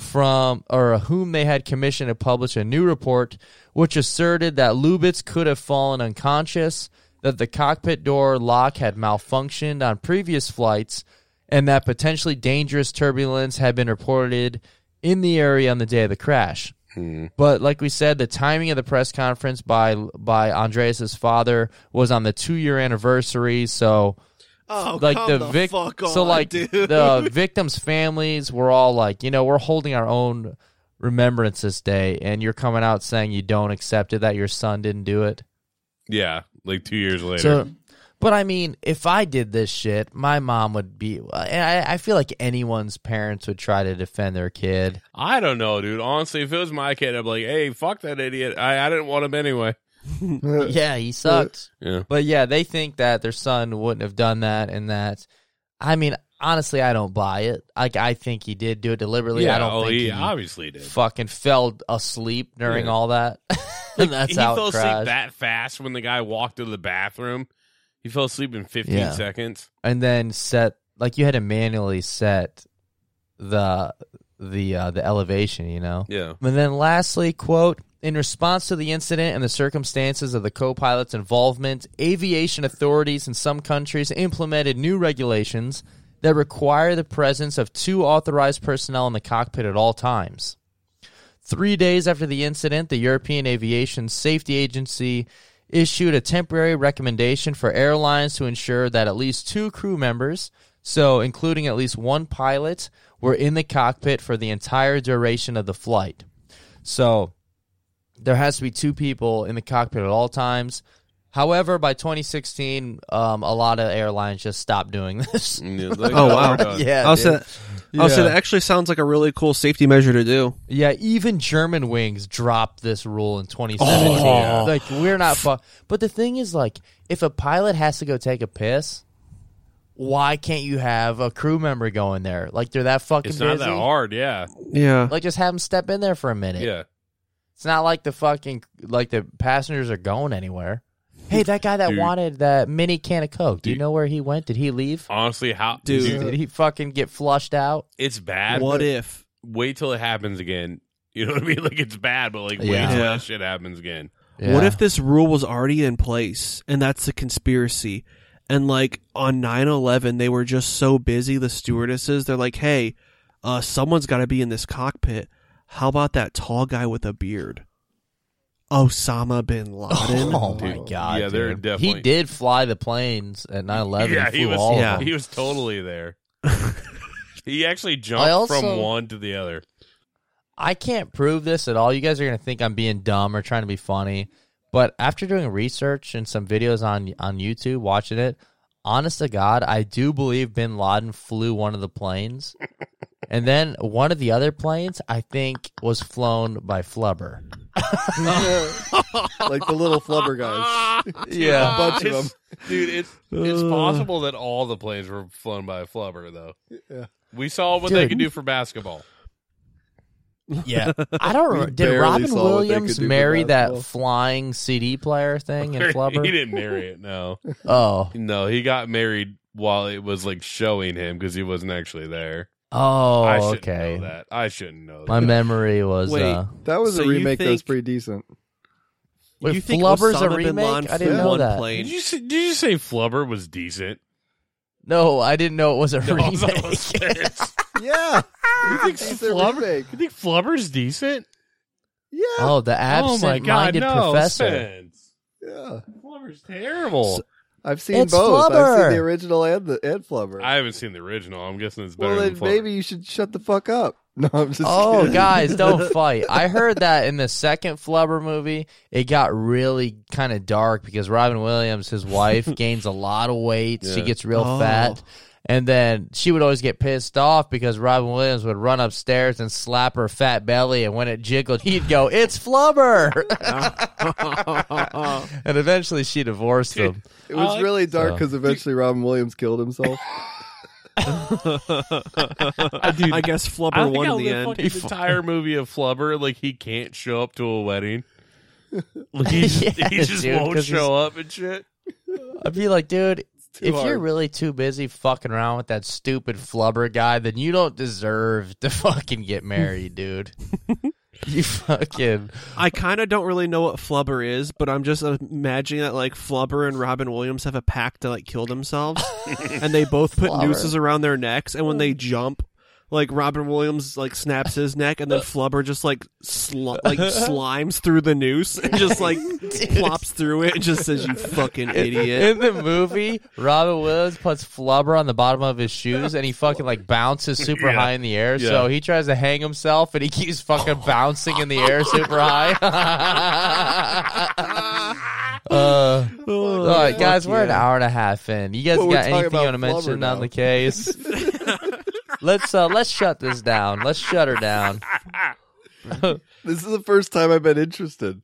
whom they had commissioned to publish a new report which asserted that Lubitz could have fallen unconscious, that the cockpit door lock had malfunctioned on previous flights, and that potentially dangerous turbulence had been reported in the area on the day of the crash. But like we said, the timing of the press conference by Andreas' father was on the 2-year anniversary, so the victims' families were all like, you know, we're holding our own remembrance this day, and you're coming out saying you don't accept it, that your son didn't do it. Yeah, like 2 years later. But I mean, if I did this shit, my mom would be. I feel like anyone's parents would try to defend their kid. I don't know, dude. Honestly, if it was my kid, I'd be like, "Hey, fuck that idiot. I didn't want him anyway." Yeah, he sucked. Yeah. But yeah, they think that their son wouldn't have done that, and that. I mean, honestly, I don't buy it. I think he did do it deliberately. Yeah, I don't think he obviously did. Fucking fell asleep during all that. And that's he how fell it crashed. asleep that fast when the guy walked to the bathroom. He fell asleep in 15 seconds. And then you had to manually set the elevation, you know? Yeah. And then lastly, quote, In response to the incident and the circumstances of the co-pilot's involvement, aviation authorities in some countries implemented new regulations that require the presence of 2 authorized personnel in the cockpit at all times. 3 days after the incident, the European Aviation Safety Agency issued a temporary recommendation for airlines to ensure that at least 2 crew members, so including at least 1 pilot, were in the cockpit for the entire duration of the flight. So there has to be 2 people in the cockpit at all times. However, by 2016, a lot of airlines just stopped doing this. Oh, wow. Yeah, I'll say that actually sounds like a really cool safety measure to do. Yeah, even German Wings dropped this rule in 2017. Like, we're not but the thing is, like, if a pilot has to go take a piss, why can't you have a crew member go in there? Like, they're that fucking It's busy. not that hard, yeah. Yeah. Like, just have them step in there for a minute. Yeah. It's not like the passengers are going anywhere. Hey, that guy that wanted that mini can of Coke, do you know where he went? Did he leave? Honestly, did he fucking get flushed out? It's bad. What if? Wait till it happens again. You know what I mean? Like, it's bad, but like, wait till that shit happens again. Yeah. What if this rule was already in place and that's a conspiracy? And like on 9/11, they were just so busy, the stewardesses, they're like, hey, someone's got to be in this cockpit. How about that tall guy with a beard? Osama bin Laden. Oh my god! Yeah, they're dude. definitely. He did fly the planes at 9/11. Yeah, he flew all of them. He was totally there. He actually jumped from one to the other. I can't prove this at all. You guys are gonna think I'm being dumb or trying to be funny, but after doing research and some videos on YouTube, watching it, honest to God, I do believe bin Laden flew one of the planes, and then one of the other planes I think was flown by Flubber. Like the little flubber guys. Yeah, a bunch of them. Dude, it's possible that all the planes were flown by a Flubber, though. Yeah. We saw what they could do for basketball. Yeah, I don't remember. Did barely Robin saw what they Williams could do for marry that basketball. flying CD player thing in Flubber? He didn't marry it, no. Oh, No, he got married while it was like showing him because he wasn't actually there. oh, I shouldn't okay. know that. I shouldn't know that. My memory was. Wait. That was So a you remake that was think- pretty decent. Wait, You think Flubber's a Osama bin remake? Laden I didn't flew know one that. plane? Did you say Flubber was decent? No, I didn't know it was a No, I was remake. almost serious. Yeah. You think Decent Flubber? remake. You think Flubber's decent? Yeah. Oh, the Oh my god, absent-minded no! professor. Spence. Yeah. Flubber's terrible. I've seen It's both. I've Flubber. seen the original and Flubber. I haven't seen the original. I'm guessing it's better Well, than then Flubber. maybe you should shut the fuck up. No, I'm just Oh, kidding. guys, don't fight. I heard that in the second Flubber movie, it got really kind of dark because Robin Williams, his wife, gains a lot of weight. She gets real fat. And then she would always get pissed off because Robin Williams would run upstairs and slap her fat belly, and when it jiggled, he'd go, "It's Flubber!" And eventually she divorced him. It was really dark so. because eventually Robin Williams killed himself. I guess Flubber I think won how in the the end. fucking entire movie of Flubber, like he can't show up to a wedding. Like he Yeah, just dude, won't 'cause show up and shit. I'd be like, dude, if hard. you're really too busy fucking around with that stupid Flubber guy, then you don't deserve to fucking get married, dude. You fucking... I kind of don't really know what Flubber is, but I'm just imagining that like Flubber and Robin Williams have a pact to like kill themselves, and they both put Flubber. nooses around their necks, and when they jump, like Robin Williams like snaps his neck, and then Flubber just like slimes through the noose and just like plops through it and just says, "You fucking idiot." In the movie, Robin Williams puts Flubber on the bottom of his shoes and he fucking like bounces super high in the air. Yeah. So he tries to hang himself and he keeps fucking bouncing in the air super high. All right, guys, we're an hour and a half in. You guys Well, we're got talking anything you want to about mention Flubber on now. the case? Let's shut this down. Let's shut her down. This is the first time I've been interested.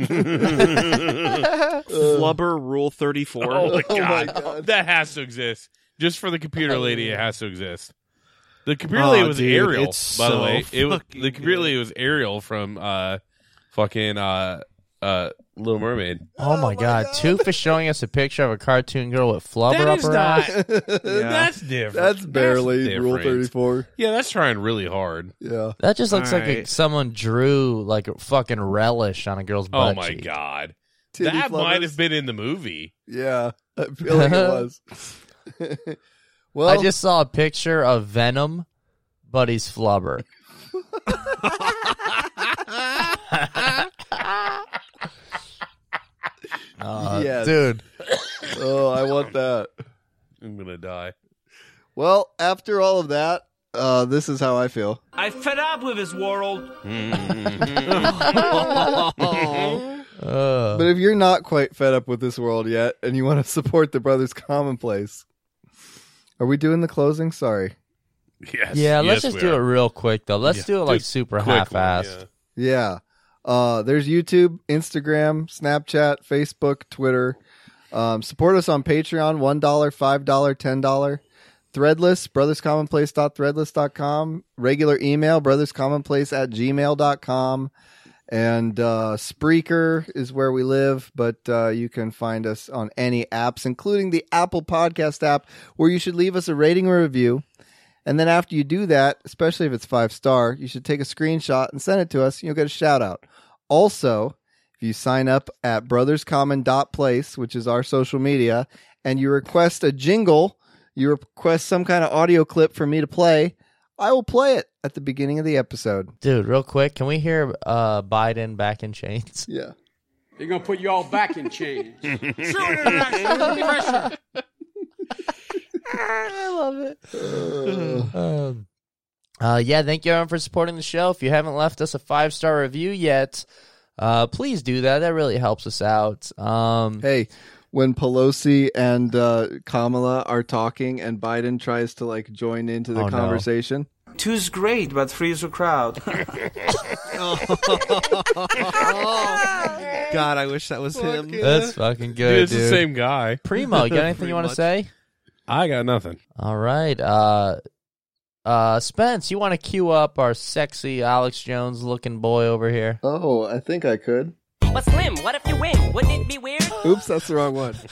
Flubber Rule 34. Oh my Oh my god. God. That has to exist. Just for the computer lady, it has to exist. The computer lady was dude, Ariel, it's by the so way. The fucking computer good. lady was Ariel from fucking Little Mermaid. Oh my God. Toof is showing us a picture of a cartoon girl with flubber That up is her not. ass. That's different. That's barely That's Rule different. 34. Yeah, that's trying really hard. Yeah. That just looks All like right. someone drew like a fucking relish on a girl's butt Oh my cheek. God. Titty That flubbers. might have been in the movie. Yeah, I feel like it was. Well, I just saw a picture of Venom, but he's flubber. Yes. Dude. Oh, I want that. I'm gonna die. Well, after all of that, this is how I feel. I'm fed up with this world. But if you're not quite fed up with this world yet, and you want to support the Brothers Commonplace, are we doing the closing? Sorry. Yes. Yeah, let's yes, just we do are. it real quick, though. Let's Yeah, do it like just super quick one, half-assed. yeah. Yeah. There's YouTube, Instagram, Snapchat, Facebook, Twitter. Support us on Patreon, $1, $5, $10. Threadless, brotherscommonplace.threadless.com. Regular email, brotherscommonplace@gmail.com. And Spreaker is where we live, but you can find us on any apps, including the Apple Podcast app, where you should leave us a rating or review. And then after you do that, especially if it's 5-star, you should take a screenshot and send it to us. You'll get a shout out. Also, if you sign up at brotherscommon.place, which is our social media, and you request a jingle, you request some kind of audio clip for me to play, I will play it at the beginning of the episode. Dude, real quick, can we hear Biden back in chains? Yeah. They're going to put you all back in chains. Pressure. I love it. Yeah, thank you everyone for supporting the show. If you haven't left us a 5-star review yet, please do that. That really helps us out. Hey, when Pelosi and Kamala are talking and Biden tries to like join into the Oh, no. conversation. Two's great, but three's a crowd. God, I wish that was him. That's fucking good, Dude, it's dude. the same guy. Primo, you got anything Pretty you want to much. say? I got nothing. All right. Spence, you want to cue up our sexy Alex Jones looking boy over here? Oh, I think I could. But Slim, what if you win? Wouldn't it be weird? Oops, that's the wrong one.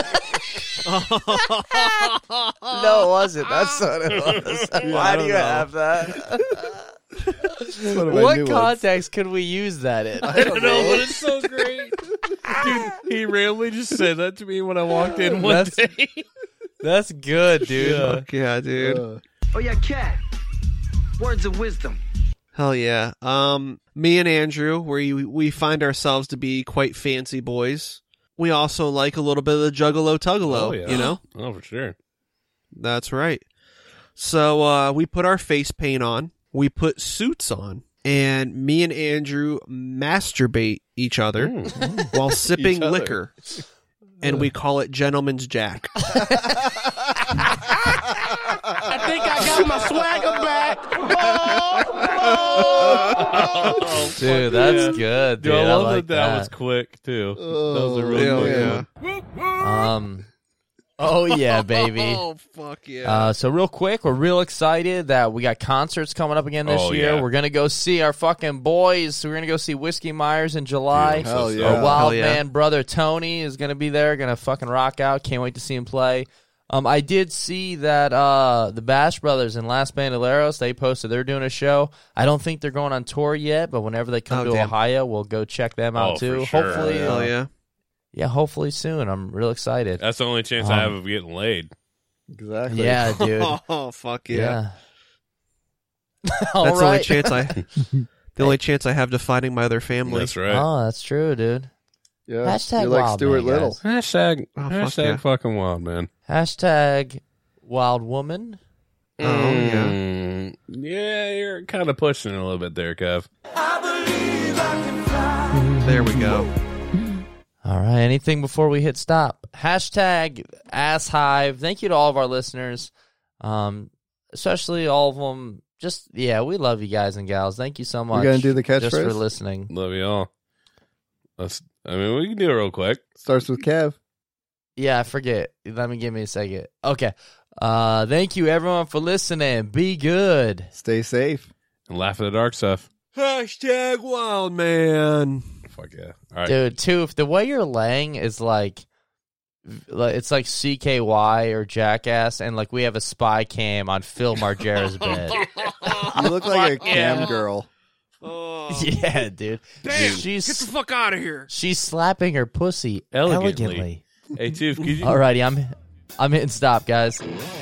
No, it wasn't. That's what it was. Why do you have that? It's one of my What new ones. context could we use that in? I don't know, but it's so great. Dude, he randomly just said that to me when I walked in one That's- day. That's good, dude. Fuck yeah, dude. Oh, yeah, cat. Words of wisdom. Hell yeah. Me and Andrew, we find ourselves to be quite fancy boys. We also like a little bit of the juggalo tuggalo, Oh, yeah. you know? Oh, for sure. That's right. So we put our face paint on, we put suits on, and me and Andrew masturbate each other while sipping Each other. liquor. And we call it Gentleman's Jack. I think I got my swagger back. Dude, that's good, dude. Dude, I love like that was quick, too. That was a really Hell quick yeah. one. Oh yeah, baby. Oh, fuck yeah. So real quick, we're real excited that we got concerts coming up again this Oh, year. yeah. We're gonna go see our fucking boys. So we're gonna go see Whiskey Myers in July. Dude, I'm so Hell stoked. yeah. Our wild Hell yeah. man brother Tony is gonna be there, gonna fucking rock out. Can't wait to see him play. I did see that the Bash Brothers and Las Bandoleros, they posted they're doing a show. I don't think they're going on tour yet, but whenever they come Oh, to damn. Ohio, we'll go check them out Oh, too. for sure. Hopefully, Hell yeah. yeah, hopefully soon. I'm real excited. That's the only chance I have of getting laid. Exactly. Yeah, dude. Oh, fuck yeah. All That's the only right. chance the only chance I have to finding my other family. That's right. Oh, that's true, dude. Yeah. Hashtag You're like wild Stuart man, Little. guys. Hashtag, Oh, fuck hashtag yeah. fucking wild, man. Hashtag wild woman. Oh, yeah. Yeah, you're kind of pushing it a little bit there, Kev. There we go. All right. Anything before we hit stop? Hashtag Ass Hive. Thank you to all of our listeners, especially all of them. Just, yeah, we love you guys and gals. Thank you so much. gonna do the just for catchphrase? listening. Love you all. We can do it real quick. Starts with Kev. Yeah, I forget. Give me a second. Okay. Thank you, everyone, for listening. Be good. Stay safe. And laugh at the dark stuff. Hashtag wild man. fuck yeah. All right. Dude, Toof, the way you're laying is like it's like CKY or Jackass, and like we have a spy cam on Phil Margera's bed. You look like a cam girl. Oh. Yeah, dude. Damn, She's get the fuck out of here. She's slapping her pussy elegantly. Hey, Toof, could you... Alrighty, I'm hitting stop, guys.